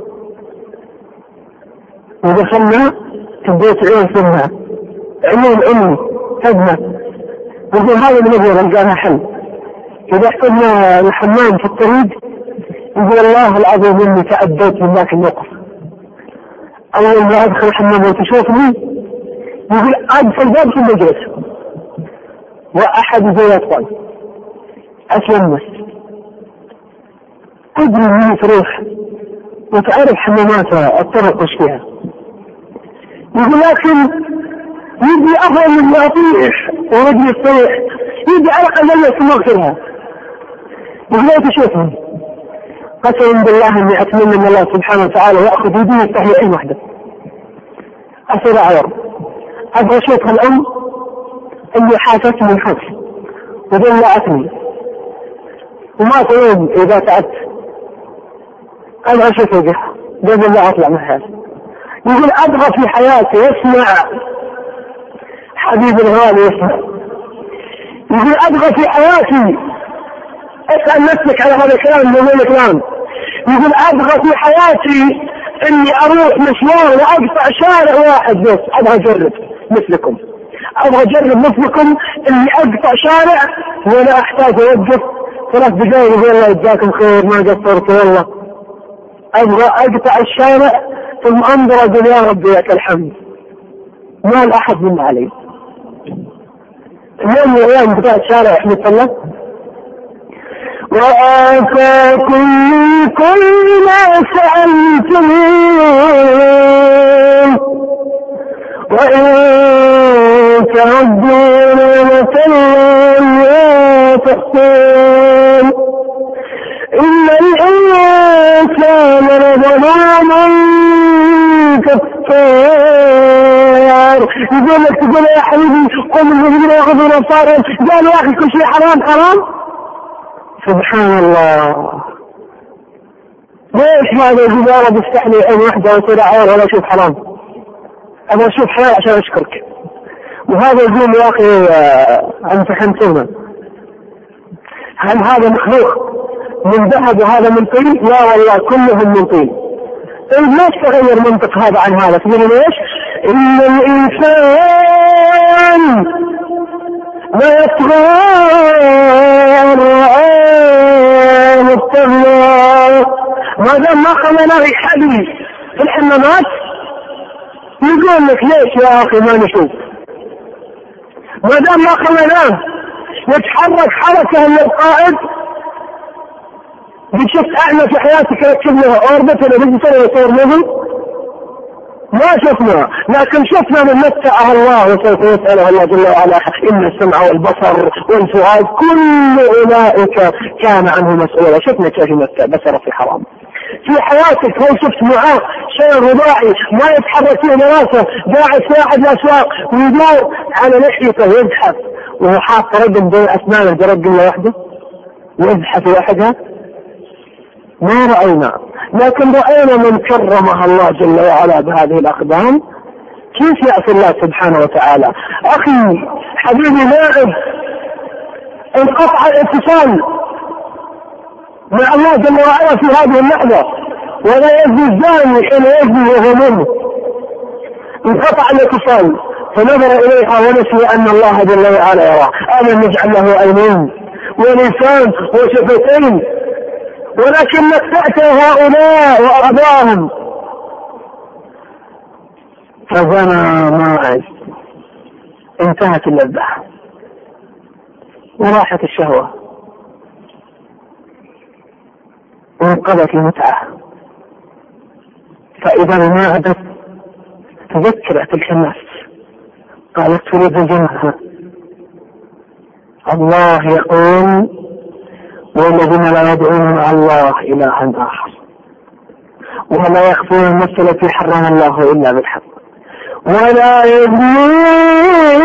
ودخلنا تبديت عين فيها عيون امي تدمى. يقول هذا من اجل لقاها حل. اذا احتجنا الحمام في الطريق يقول الله العظيم اني تأديت من ذاك الموقف. اول ما ادخل الحمام وتشوفني يقول ادخل باب في المجلس واحد زي اطفال اتلمس ادري مني تروح وتعرف حماماتها الطرق وش فيها. يقول لكن يدي افضل من ما اطيح ورجلي الصريح يدي على قليل ثم اغفرها. يقول لا تشوفني قسم بالله اني اتمنى ان الله سبحانه وتعالى ياخذ يدي ويفتح لي عين واحده. اصير اعور ابغى اشوفها الام اللي حاستني من حبس ودلعتني وما تقول اذا تعبت ابغى اشوف وجهها قبل لا اطلع من حياتي. يقول ابغى في حياتي يسمع حبيب الغالي يسمع. يقول ابغى في حياتي اسأل نفسك على هذا الكلام من وين الكلام. يقول ابغى في حياتي اني اروح مشوار واقطع شارع واحد بس ابغى اجرب مثلكم ابغى اجرب مثلكم اني اقطع شارع ولا احتاج اوقف ثلاث دقائق يقول الله يجزاكم خير ما قصرت والله. ابغى اقطع الشارع ثم انظر اقول يا ربي لك الحمد ما الاحد من علي. اليوم من الايام قطعت شارع احمد الله وآتاكم من كل ما سألتموه وإن تعدوا نعمة الله لا تحصوها إن الإنسان لظلوم كفار. يقول لك تقول يا حبيبي قم الذين يأخذون أبصارهم قالوا يا أخي كل شيء حرام حرام. سبحان الله ليش ما يقول يا رب افتح لي عين واحدة وصير عور ولا اشوف حرام انا اشوف حلال عشان اشكرك. وهذا يقول يا اخي انت خمسونا هل هذا مخلوق من ذهب وهذا من طين؟ لا والله كلهم من طين. طيب ليش تغير منطق هذا عن هذا؟ تقول ليش؟ ان الانسان لا يتغير مستغير ما دام ما خلنا يحلي في الحمامات. يقول لك ليش يا اخي ما نشوف ما دام ما خلناه يتحرك حركة للقائد. قد شفت اعمى في حياتك ركب لها اوربت ولا بيجي سنة يصور موضوع ما شفنا لكن شفنا من متعه الله وسوف يسأله الله جل وعلا إن السمع والبصر والفؤاد كل أولئك كان عنه مسؤولا. شفنا كيف يمتع بصره في حرام في حياتك. هو شفت معاه شيء رباعي ما يتحرك فيه راسه قاعد في احد الاسواق ويدور على لحيته ويزحف وهو حاط رقم بين اسنانه برقم له وحده ويزحف وحدها. ما رأينا لكن رأينا من كرمها الله جل وعلا بهذه الأقدام كيف يأتي الله سبحانه وتعالى. أخي حبيبي لاعب انقطع الاتصال مع الله جل وعلا في هذه اللحظة ولا يزني الزاني حين يزني وهو منه. انقطع الاتصال فنظر إليها ونسي أن الله جل وعلا يراه. ألم نجعل له عينين ولسان وشفتين ولكنك تأتي هؤلاء وأرضاهم فزنا معز انتهت اللذة وراحت الشهوة وانقضت المتعة. فإذا ما عدت تذكرت تلك الناس قالت تريد الجنة الله يقول والذين لا يدعون مع الله إلها آخر ولا يخفون النفس التي حرم الله إلا بالحق ولا يزنون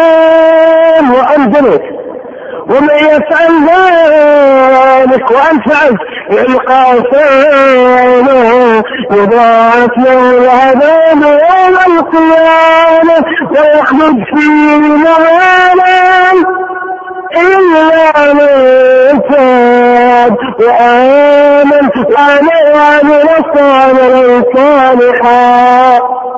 وأنزلت ومن يفعل ذلك وأن فعل يلقى سيئا يضاعف له العذاب يوم القيامة ويخلد فيه مهانا إلا من تاب وآمن وعمل صالحا صالحا.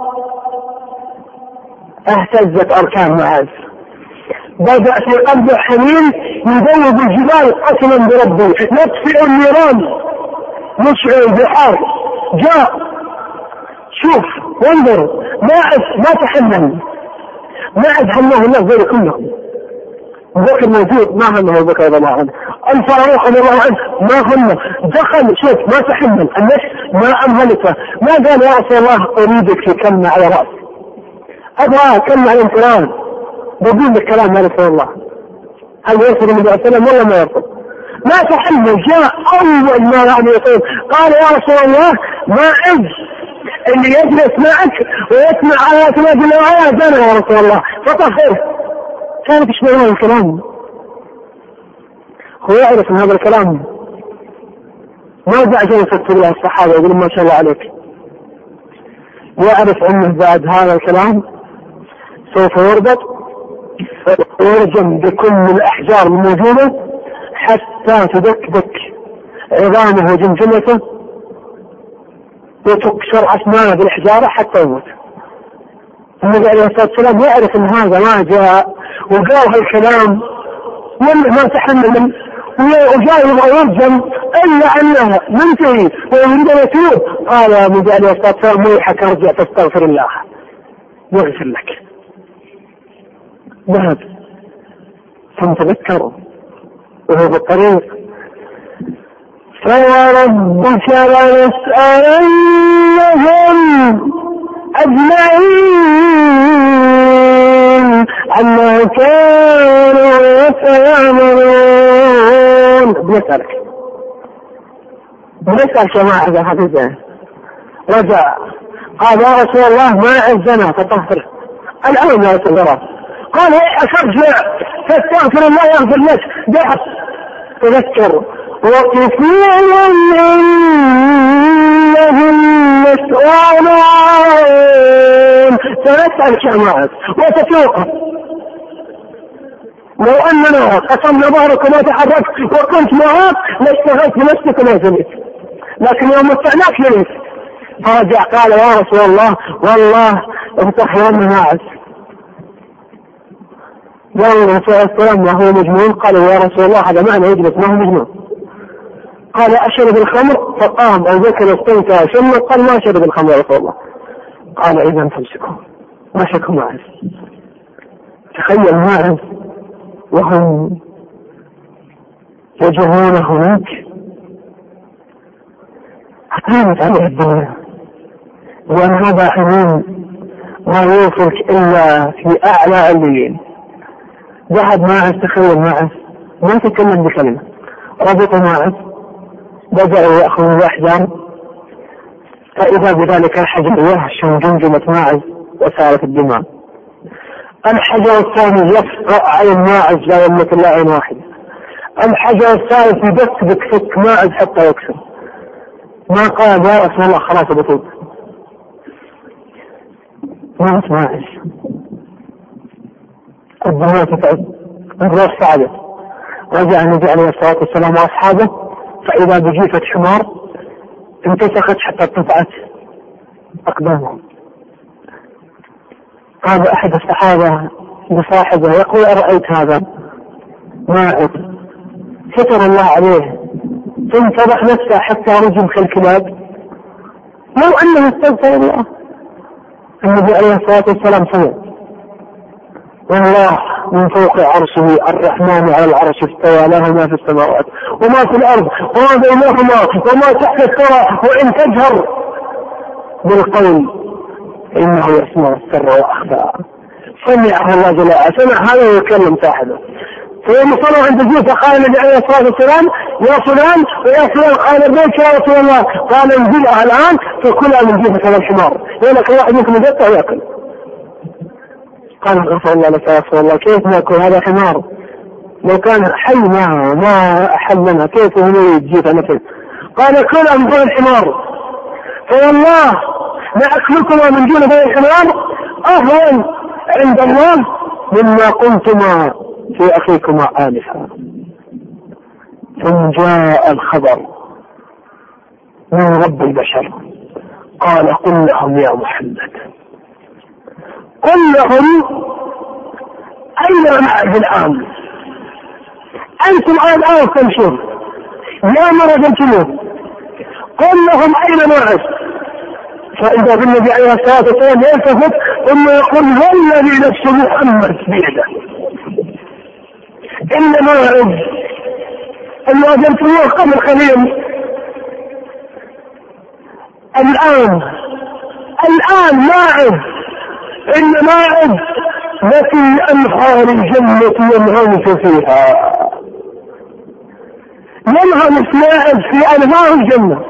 اهتزت أركان معاذ، بدأ في قلب حنين يذوب الجبال قسما بربي، يطفئ النيران، يشعل البحار. جاء شوف وانظر ماعز ما تحمل، ماعز همه الله غير كلهم. ذكر موجود ما همه ذكر الله عنه، الفاروق رضي الله عنه ما همه، دخل شوف ما تحمل النفس ما أمهلته، ما قال يا رسول الله أريدك في كلمة على رأسي، أبغى كلمة على القرآن، بقول لك كلام يا رسول الله، هل يرفض النبي صلى الله عليه وسلم ولا ما يرفض؟ ما تحمل. جاء أول ما يعني يقول قال يا رسول الله ما عز اللي يجلس معك ويسمع آياتنا بالآيات أنا يا رسول الله فطهره. كانت تشبهون الكلام، هو يعرف من هذا الكلام ما بعد يفكر له الصحابة يقول ما شاء الله عليك، يعرف أنه بعد هذا الكلام سوف يربط ويرجم بكل الأحجار الموجودة حتى تدكدك عظامه وجمجمته وتكسر أسنانه بالحجارة حتى يموت. النبي عليه الصلاة والسلام يعرف أن هذا ما جاء وقال هالكلام ولا ما تحمل وجاء يبغى يرجم إلا أنه منتهي ويريد أن يتوب. قال النبي عليه الصلاة والسلام ويحك ارجع تستغفر الله يغفر لك. ذهب ثم تذكر وهو بالطريق فوربك لنسألنهم أجمعين عما كانوا يعملون. بنسألك بنسأل جماعة إذا حفظه. رجع قال يا رسول الله ما عزنا فطهر الآن يا رسول الله. قال أرجع فاستغفر الله يغفر لك. ذهب تذكر وكثيرا إنهم مسؤولون. سنسأل جماعة وتتوقف لو أننا قسمنا ظهرك وما تحركت وكنت معك لاشتغلت بنفسك وما زلت، لكن يوم مستعناك جلست. فرجع قال يا رسول الله والله افتح يوم معك. قال الرسول عليه السلام ما هو مجنون؟ قال يا رسول الله هذا معنى يجلس ما هو مجنون. قال أشرب الخمر؟ فقام أو ذكر استنكى ثم قال ما شرب الخمر يا رسول الله. قال إذا فامسكوا مشكوا معه. تخيل معه وهم يجرون هناك أقامت عليه الدنيا، وأن هذا حنين ما يوصلك إلا في أعلى عليين. ذهب معه تخيل معه ما تكلم بكلمة، ربط معه بدأوا يأخذوا الأحجار فإذا بذلك الحجر يهشم جمجمة ماعز وسالت الدماء. الحجر الثاني يفقع عين ماعز لا يملك إلا عين واحدة. الحجر الثالث يدكدك فك ماعز حتى يكسر. ما قال يا رسول الله خلاص بطوب مات ماعز. الدماء تتعب الروح صعدت. رجع النبي عليه الصلاة والسلام وأصحابه فإذا بجيفة حمار انتسخت حتى ارتفعت أقدامهم. قال أحد الصحابة لصاحبه يقول أرأيت هذا ماعز ستر الله عليه ثم فضح نفسه حتى رجم كالكلاب لو أنه استغفر الله. النبي عليه الصلاة والسلام سمع والله من فوق عرشه الرحمن على العرش استوى له ما في السماوات وما في الأرض وما بينهما وما تحت الثرى وإن تجهر بالقول إنه يسمع السر وأخفى. سمعه الله جل وعلا، سمع هذا ويكلم صاحبه. ويوم صلوا عند الجوفة قال النبي عليه الصلاة والسلام يا فلان ويا فلان قال بيك يا رسول الله قال انزلها الآن فكلها من جوفة هذا الحمار يقول لك واحد منكم يقطع ويأكل. قال رسول الله لك يا رسول الله كيف نأكل هذا حمار لو كان حي ما ما أحلنا كيف هو يجيب مثل. قال كلها من جوفة الحمار فوالله لأكلكما من جوفة الحمار أهون عند الله مما قلتما في أخيكما آنفا. ثم جاء الخبر من رب البشر قال قل لهم يا محمد قل لهم أين معه الآن أنتم الآن تمشون يا مرض الجنود قل لهم أين معه. فإذا بالنبي عليه الصلاة والسلام يلتفت ثم يقول والذي نفس محمد بيده إن موعد اللي أجلتموه قبل قليل الآن الآن موعد إن موعد التي أنهار الجنة ينغمس فيها ينغمس موعد في أنهار الجنة.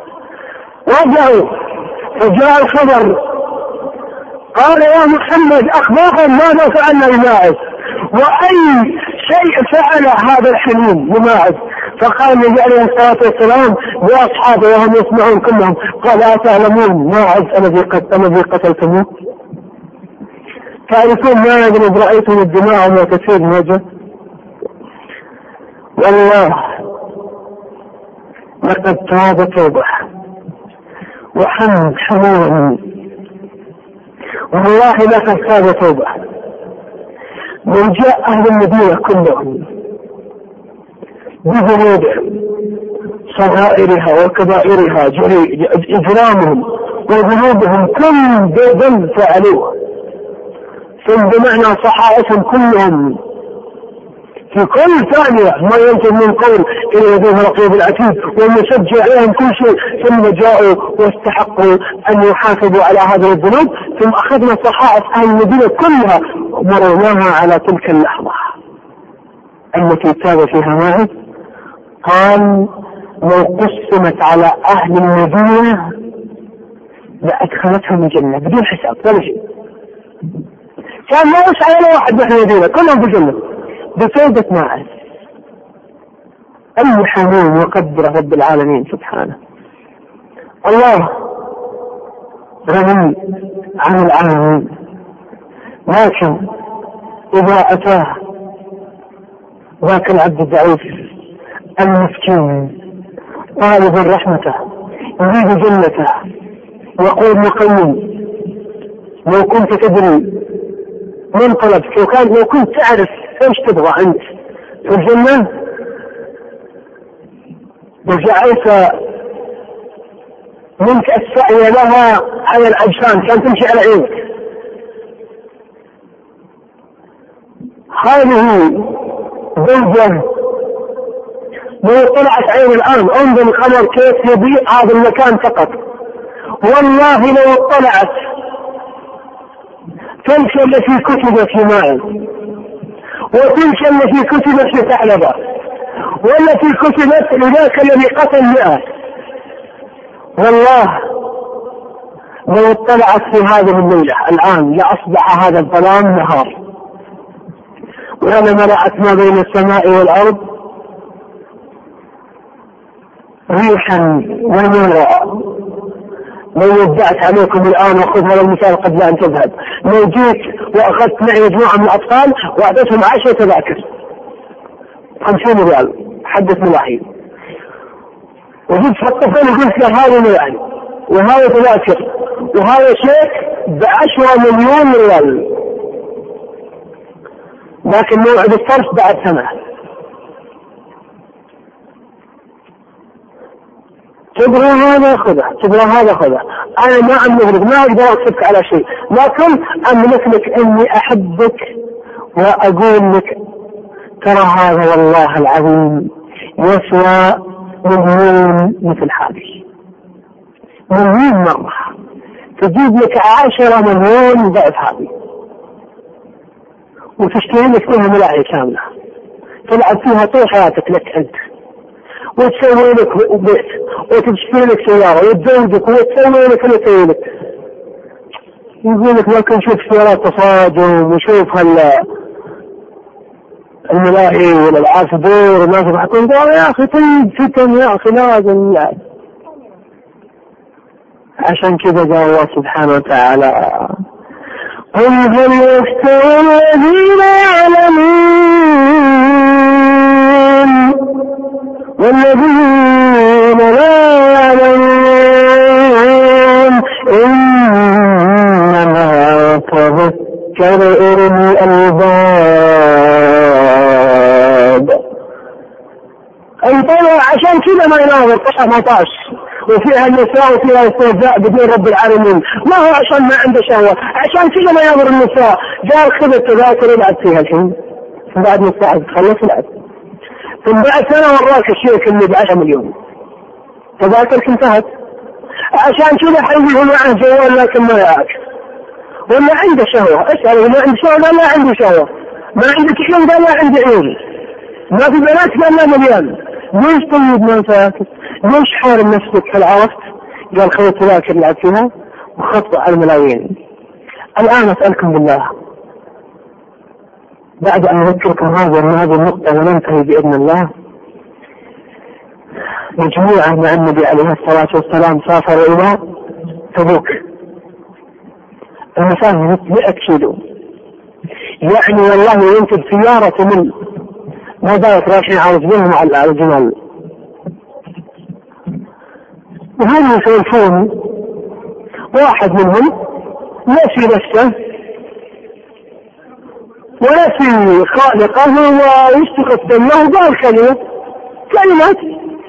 رجعوا فجاء الخبر قال يا محمد أخبرهم ماذا فعلنا لماعز وأي شيء فعل هذا الحليم لماعز. فقال النبي عليه الصلاة والسلام لأصحابه وهم يسمعون كلهم قال أتعلمون ماعز الذي قتلتموه تعرفون ما يجب رأيتم الدماء وما تسير موجه. والله لقد تاب توبة وحمد حمود والله لقد تاب توبة. من جاء أهل المدينة كلهم بذنوبهم صغائرها وكبائرها إجرامهم وذنوبهم كل ذنب فعلوه ثم بمعنى صحائفهم كلهم في كل ثانية ما ينتج من قول إلى يديه رقيب العتيد ومسجل عليهم كل شيء ثم جاءوا واستحقوا أن يحاسبوا على هذه الذنوب. ثم أخذنا صحائف أهل المدينة كلها مروناها على تلك اللحظة التي تاب فيها معه. قال لو قسمت على أهل المدينة لأدخلتهم الجنة بدون حساب ولا شيء. كان ما يسعى ولا واحد من أهل المدينة كلهم في الجنة بتوبة معه. أي حنون وقدر رب العالمين سبحانه. الله غني عن العالمين لكن إذا أتاه ذاك العبد الضعيف المسكين طالب رحمته يريد جنته يقول مقيم لو كنت تدري من طلبك لو, كان لو كنت تعرف ايش تبغى انت في الجنة وجعلت منك السعي لها على الأجسام كان تمشي على عينك. هذه زوجة لو طلعت عين الآن انظر القمر كيف يضيء هذا المكان فقط. والله لو طلعت تلك التي كتبت في ماء وتلك التي كتبت في ثعلبة والتي كتبت لذاك الذي قتل مئة والله لو اطلعت في هذه الليلة الآن لأصبح هذا الظلام نهار ولما ملأت ما بين السماء والأرض ريحا ونورا. لو وزعت عليكم الآن وأخذ هذا المثال قبل أن تذهب لو جيت وأخذت معي مجموعة من الأطفال وأعطيتهم عشرة تذاكر خمسين ريال حدث ملاحين وجيت فالطفل وقلت له هذا ملاحين وهذا تذاكر وهذا شيك بعشرة مليون ريال لكن موعد الصرف بعد سنة. تبغى هذا خذه تبغى هذا خذه أنا ما أملك ما أقدر أكتبك على شيء لكن أملك لك إني أحبك وأقول لك ترى هذا والله العظيم يسوى مليون مثل هذه مليون مرة تجيب لك عشرة مليون ضعف هذه وتشتري لك فيها ملاهي كاملة تلعب فيها طول حياتك لك أنت، وتسوي لك بيت وتشتري لك سيارة وتزوجك وتسوي لك اللي تسوي لك. يقول لك لكن شوف سيارات تصادم وشوف هلا الملاهي والألعاب دور والناس يضحكون. يا أخي طيب فتن يا أخي لازم يعني. عشان كذا قال الله سبحانه وتعالى قل هل يستوي الذين يعلمون والذين لا يعلمون إنما تذكر أولو الألباب. أي طبعا عشان كذا ما يناظر تسعة وفيها النساء وفيها استهزاء بدون رب العالمين، ما هو عشان ما عنده شهوة، عشان كذا ما ينظر النساء. قال خذ التذاكر العب فيها الحين، ثم بعد نص ساعة تخلص العب، ثم بعد سنة وراك الشيك اللي بعشرة مليون تذاكرك انتهت. عشان كذا حيجي هو معه جوال لكن ما يعرف، ولا عنده شهوة. اسأله ما عنده شهوة؟ لا عنده شهوة. ما عندك عيون؟ قال لا عندي عيون. ما في بنات؟ قال لا مليان. ليش طيب ما تذاكر؟ ليش حارم نفسك؟ هل عرفت؟ قال خذ تذاكر العب فيها وخطأ على الملايين. الآن أسألكم بالله، بعد أن نذكركم هذا هذه النقطة وننتهي بإذن الله، مجموعة مع النبي عليه الصلاة والسلام سافروا إلى تبوك، المسافة مئة كيلو، يعني والله ينتج سيارة من ما بالك رايحين على جبلهم على الجمال. وهم يشوفون واحد منهم نسي نفسه ونسي خالقه ويشتغل دمه وقال كلمة كلمات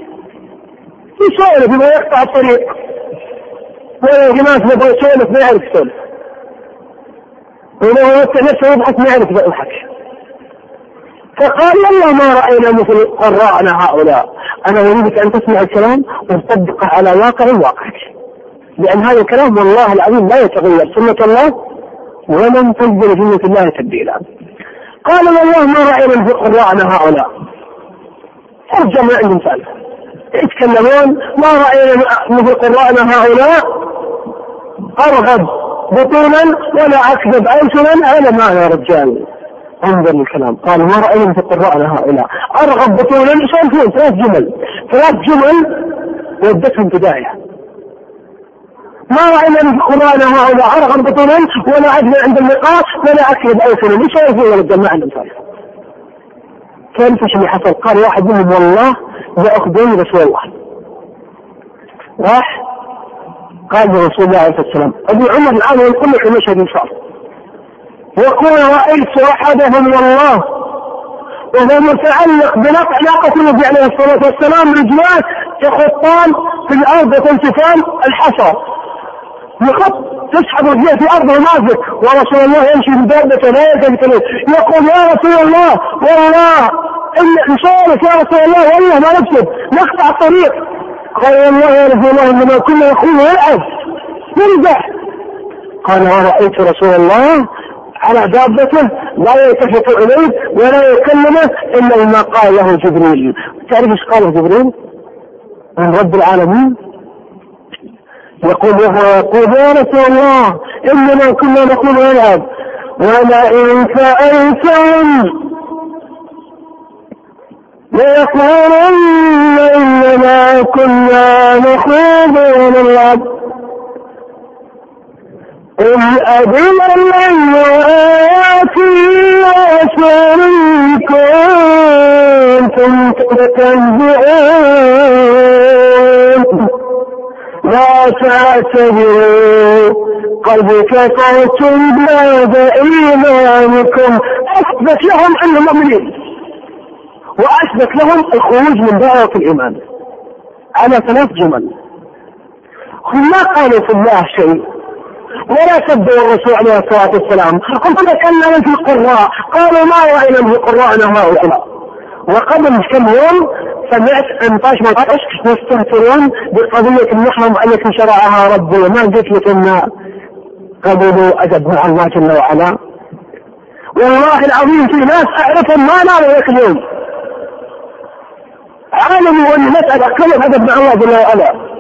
يسولف بما يقطع الطريق، ويا جماعة ما يبغى يسولف ما يعرف يسولف، وإذا هو نفسه يضحك ما يعرف يضحك. فقال والله ما رأينا مثل قراءنا هؤلاء. أنا أريدك أن تسمع الكلام وتطبقه على واقع واقعك، لأن هذا الكلام والله العظيم لا يتغير، سنة الله ولن تجد سنة الله تبديلا. قال والله ما رأينا مثل قراءنا هؤلاء. ارجع ما عندهم سالفة يتكلمون، ما رأينا مثل قراءنا هؤلاء أرغب بطولا ولا أكذب ألسنا. هذا معنى يا رجال، انظر للكلام. قال ما رأينا في قراءنا هؤلاء أرغب بطولا. يسولفون ثلاث جمل ثلاث جمل ودتهم بداية. ما رأينا في قراءنا هؤلاء أرغب بطولا ولا عدنا عند اللقاء ولا أكذب ألسنا. يسولفون ولا الجماعة عندهم سالفة. كيف اللي حصل؟ قال واحد منهم والله يأخذون رسول الله. راح قال رسول الله عليه السلام أبو عمر الآن يقول لك المشهد صار، يقول رأيت أحدهم والله وهو متعلق بنقع ناقة النبي عليه الصلاة والسلام، رجلات تخطان في الأرض وتنتفان الحصى، يخط تسحب رجليه في الأرض ونازك، ورسول الله يمشي بدابته لا يلتفت إليه، يقول يا رسول الله والله إن نصورك يا رسول الله والله ما نكتب نقطع الطريق. قال والله يا رسول الله إنما كنا يقول يلعب يرجع. قال ورأيت رسول الله على دابته لا يلتفت إليه ولا يكلمه إلا ما قال له جبريل. تعرف ايش قال جبريل من رب العالمين؟ يقول وهو يقول يا رسول الله إنما كنا نقول يلعب ولئن سألتهم ليقولن إنما كنا نخوض ونلعب قل أدل الله وآياتي ورسول كنتم تستهزئون لا تعتذروا قد كفرتم بعد إيمانكم. أثبت لهم أنهم مؤمنين وأثبت لهم الخروج من دائرة الإيمان على ثلاث جمل. هم ما قالوا في الله شيء ولا سبوا الرسول عليه الصلاة والسلام، هم تكلموا في القراء قالوا ما رأينا في قراءنا هؤلاء. وقبل كم يوم سمعت انطاش مطاش يستهترون بقضية المحرم التي شرعها ربي، وما قلت لك ان قبلوا أدب مع الله جل وعلا. والله العظيم في ناس أعرفهم ما نالوا ذاك اليوم عالمي وأن مسألة كل هدف مع الله جل وعلا.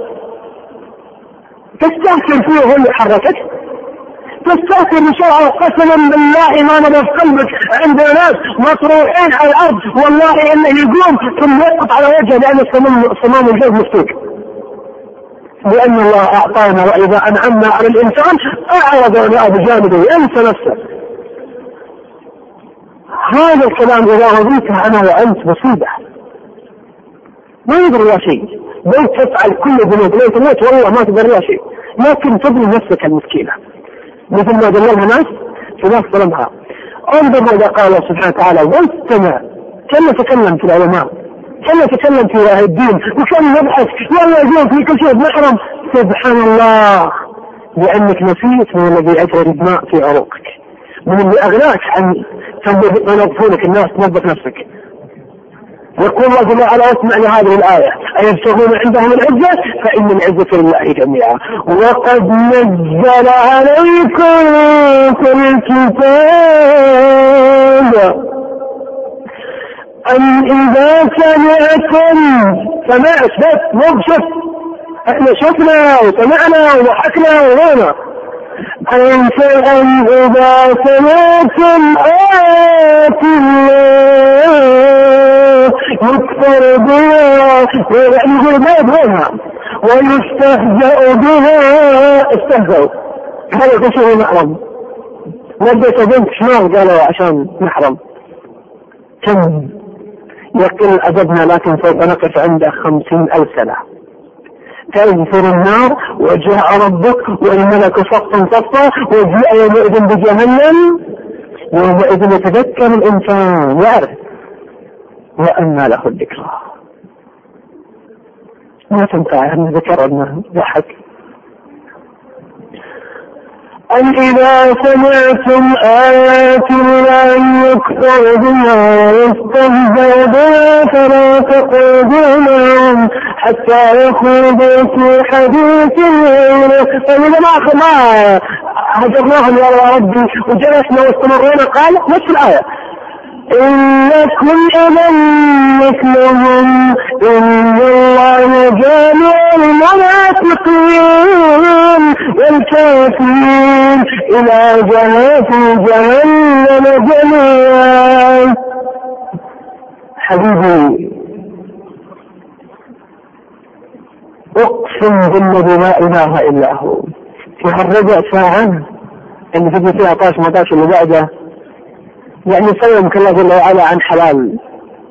تستهتر فيه هو حركت، تستهتر بشرعه. قسما بالله ما نبى في قلبك عندنا ناس مطروحين على الأرض والله إنه يقوم ثم يسقط على وجهه لأن صمام الجوف مفتوك، لأن الله أعطانا وإذا أنعمنا على الإنسان أعرض عنه بجانبه ينسى نفسه. هذا الكلام إذا رضيته أنا وأنت مصيبة، ما يدري لا شيء، لو تفعل كل ذنوب لو تموت والله ما تدري لا شيء، لكن تبني نفسك المسكينة مثل ما دللها ناس في ناس ظلمها. انظر ماذا قال الله سبحانه وتعالى واستمع، كم تكلم في العلماء، كم تكلم في أهل الدين، وكم نبحث والله يجون في كل شيء محرم. سبحان الله، لأنك نسيت من الذي أجرى الماء في عروقك، من اللي أغناك عن تنظفونك الناس، تنظف نفسك. يقول الله جل وعلا اسمع لهذه الآية أيبتغون عندهم العزة فإن العزة لله جميعا. وقد نزل عليكم في الكتاب أن إذا سمعتم، سمعت بس مو شف، احنا شفنا وسمعنا وضحكنا ورانا، أن إذا سمعتم آيات الله يكفر بها، يعني يقول ما يبغونها، ويستهزأ بها، استهزأوا هذا كشف محرم. ودت بنت شمال قالوا عشان محرم. كم يقل أدبنا لكن سوف نقف عنده خمسين ألف سنة. تنفر النار وجاء ربك والملك صفا صفا وجاء يومئذ بجهنم، يومئذ يتذكر الإنسان يعرف وأنى له الذكرى. ما تنفع أن ذكر أنه ضحك. أن إذا سمعتم آيات الله يكفر بها ويستهزأ بها فلا تقعدوا معهم حتى يخوضوا في حديث غيره. فإذا ما ما هجرناهم يا ربي وجلسنا واستمرنا قال نفس الآية إنكم إذا مثلهم إن الله جامع المنافقين والكافرين إلى جهنم جهنم جميعا. حبيبي أقسم بالذي لا إله إلا هو في هالربع ساعة اللي تجي فيها طاش مطاش اللي بعده يعني سلمك الله جل وعلا عن حلال،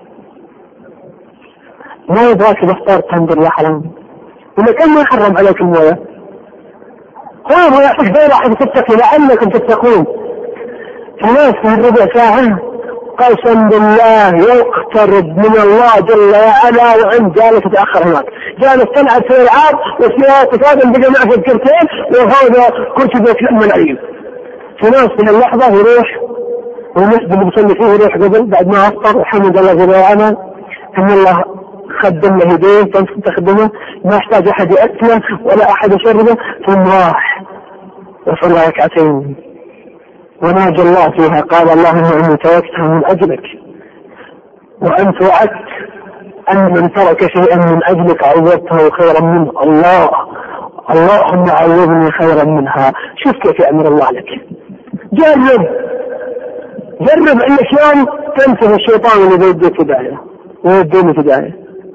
ما يدراك باختار تنظر يا حرام، ولا كان ما يحرم عليك المويه قوم ويعطيك دولة حتى تتقي لعلكم تتقون. الناس في الربع ساعة قسم بالله يقترب من الله جل وعلا وعند جالس يتأخر هناك، جالس تلعب في الألعاب وفيها تفاضل بجماعة الكرتين وهذا كرسي بيت الملايين. في ناس من اللحظة يروح والنسبة اللي بيصلي فيه يروح قبل بعد ما أفطر وحمد الله جل وعلا أن الله خدم له هديه تخدمه، ما يحتاج أحد يأكله ولا أحد يشربه، ثم راح وصلى ركعتين وناجى الله فيها قال اللهم إني تركتها من أجلك وأنت وعدت أن من ترك شيئا من أجلك عوضته خيرا منه. الله اللهم عوضني خيرا منها. شوف كيف يأمر الله لك. جرب جرب انك يوم تنتهي الشيطان اللي بيديك هداية ويديني هداية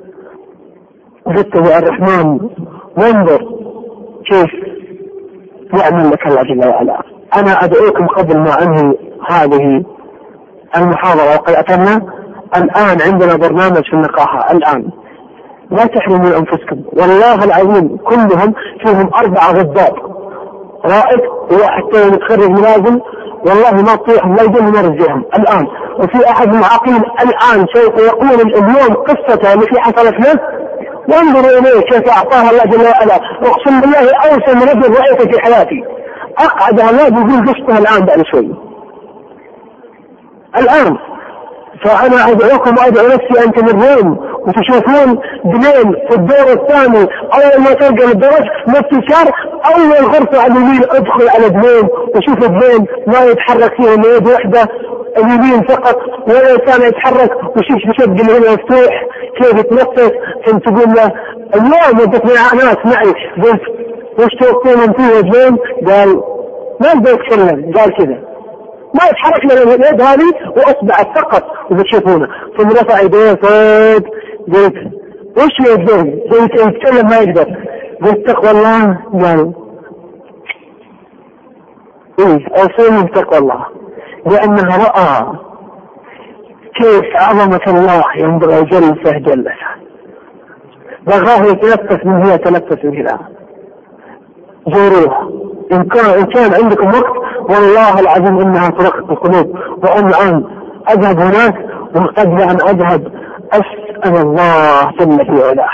وتتبع الرحمن وانظر كيف يعمل لك الله جل وعلا. انا ادعوكم قبل ما انهي هذه المحاضرة وقد اتمنى الان عندنا برنامج في النقاهة الان، لا تحرموا انفسكم والله العظيم كلهم فيهم اربعة ضباط رائد وواحد تاني متخرج ملازم والله ما تطيعهم لا يجوهم يرجعهم الآن. وفي أحد المعاقين الآن سوف يقول اليوم قصته التي حصلت له وانظروا إليه كيف أعطاها الله جل وعلا. أقسم بالله أوسع من رجل رأيته في حياتي أقعدها الله يقول قصتها الآن بعد شوي الآن. فأنا أدعوكم وأدعو نفسي أن تمرون وتشوفون بلين في الدور الثاني أول ما تلقى الدرج نفسك أول غرفة على اليمين ادخل على بلين وشوف بلين ما يتحرك فيه إلا يد واحدة اليمين فقط ولا كان يتحرك وشوف بشد اللي هنا مفتوح كيف يتنفس، كنت تقول له اليوم ودتني ناس معي قلت وش توقفون فيه وجهين؟ قال ما اقدر اتكلم، قال كذا ما يتحرك من اليد هذه واصبعت فقط وبتشوفونه، ثم رفع يديه فوق. قلت وش يقدر؟ قلت يتكلم ما يقدر. قلت تقوى الله؟ قال ايه اوصيني بتقوى الله، لانه رأى كيف عظمة الله ينبغي جلسه جلسه، بغاه يتنفس من هي تنفس من هنا. زوروه إن كان, إن كان عندكم وقت، والله العظيم إنها ترقق القلوب. وأنا الآن أذهب هناك، وقبل أن أذهب أسأل الله جل في علاه،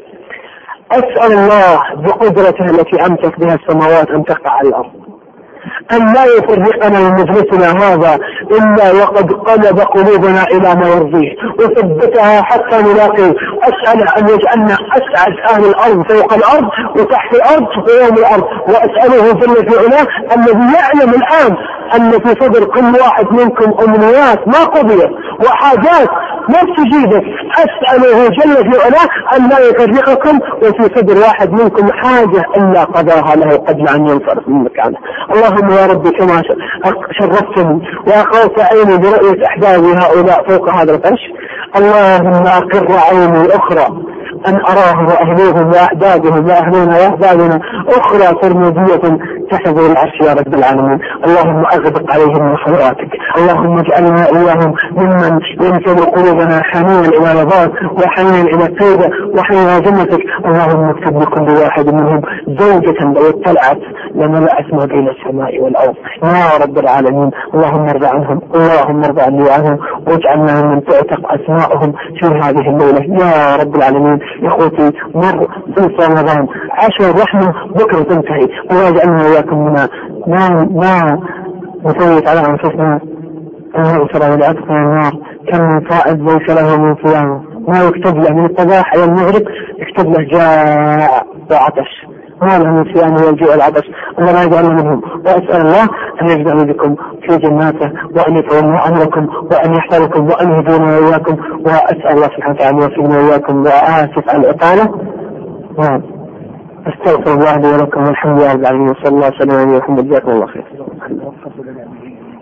أسأل الله بقدرته التي أمسك بها السماوات أن تقع على الأرض، أن لا يفرقنا من مجلسنا هذا إلا وقد قلب قلوبنا إلى ما يرضيه وثبتها حتى نلاقيه. أسأل أن يجعلنا أسعد أهل الأرض فوق الأرض وتحت الأرض ويوم الأرض. وأسأله جل في علاه الذي يعلم الآن أن في صدر كل واحد منكم أمنيات ما قضيت وحاجات ما استجيبت، أسأله جل في علاه أن لا يفرقكم وفي صدر واحد منكم حاجة إلا قضاها له قبل أن ينصرف من مكانه. اللهم يا ربي كما شرفتني وأقرت عيني برؤية أحبابي هؤلاء فوق هذا الفرش، اللهم أقر عيني أخرى أن أراهم وأهليهم وأحبابهم وأهلنا وأحبابنا أخرى ترمذية تحضر العرش يا رب العالمين. اللهم أغدق عليهم من خيراتك، اللهم اجعلنا إياهم ممن ينزل قلوبنا حنينا إلى رضاك وحنينا إلى التوبة وحنينا جنتك. اللهم اكتب لكل واحد منهم زوجة لو اطلعت لملأت ما بين السماء والأرض يا رب العالمين. اللهم ارضى عنهم، اللهم ارضى عنهم واجعلنا من تعتق أسماءهم في هذه الليلة يا رب العالمين. يا اخوتي مر في رمضان عشر رحمة بكرة تنتهي، الله يجعلنا وياكم منا ما ما نفوت على انفسنا المغفرة والعتق من النار. كم من صائد ليس له من صيامه ما يكتب له من الصباح الى المغرب يكتب له جاع وعطش، ما له من صيامه والجوع والعطش. الله لا يجعلنا منهم، واسال الله ان يجعل بكم في جناته وان يتولى امركم وان يحفظكم وان يهدينا واياكم. واسال الله سبحانه وتعالى يوفقنا واياكم. واسف على الاطاله، استغفر الله لي ولكم والحمد لله رب العالمين. صلى الله عليه وسلم على محمد. جزاكم الله خير.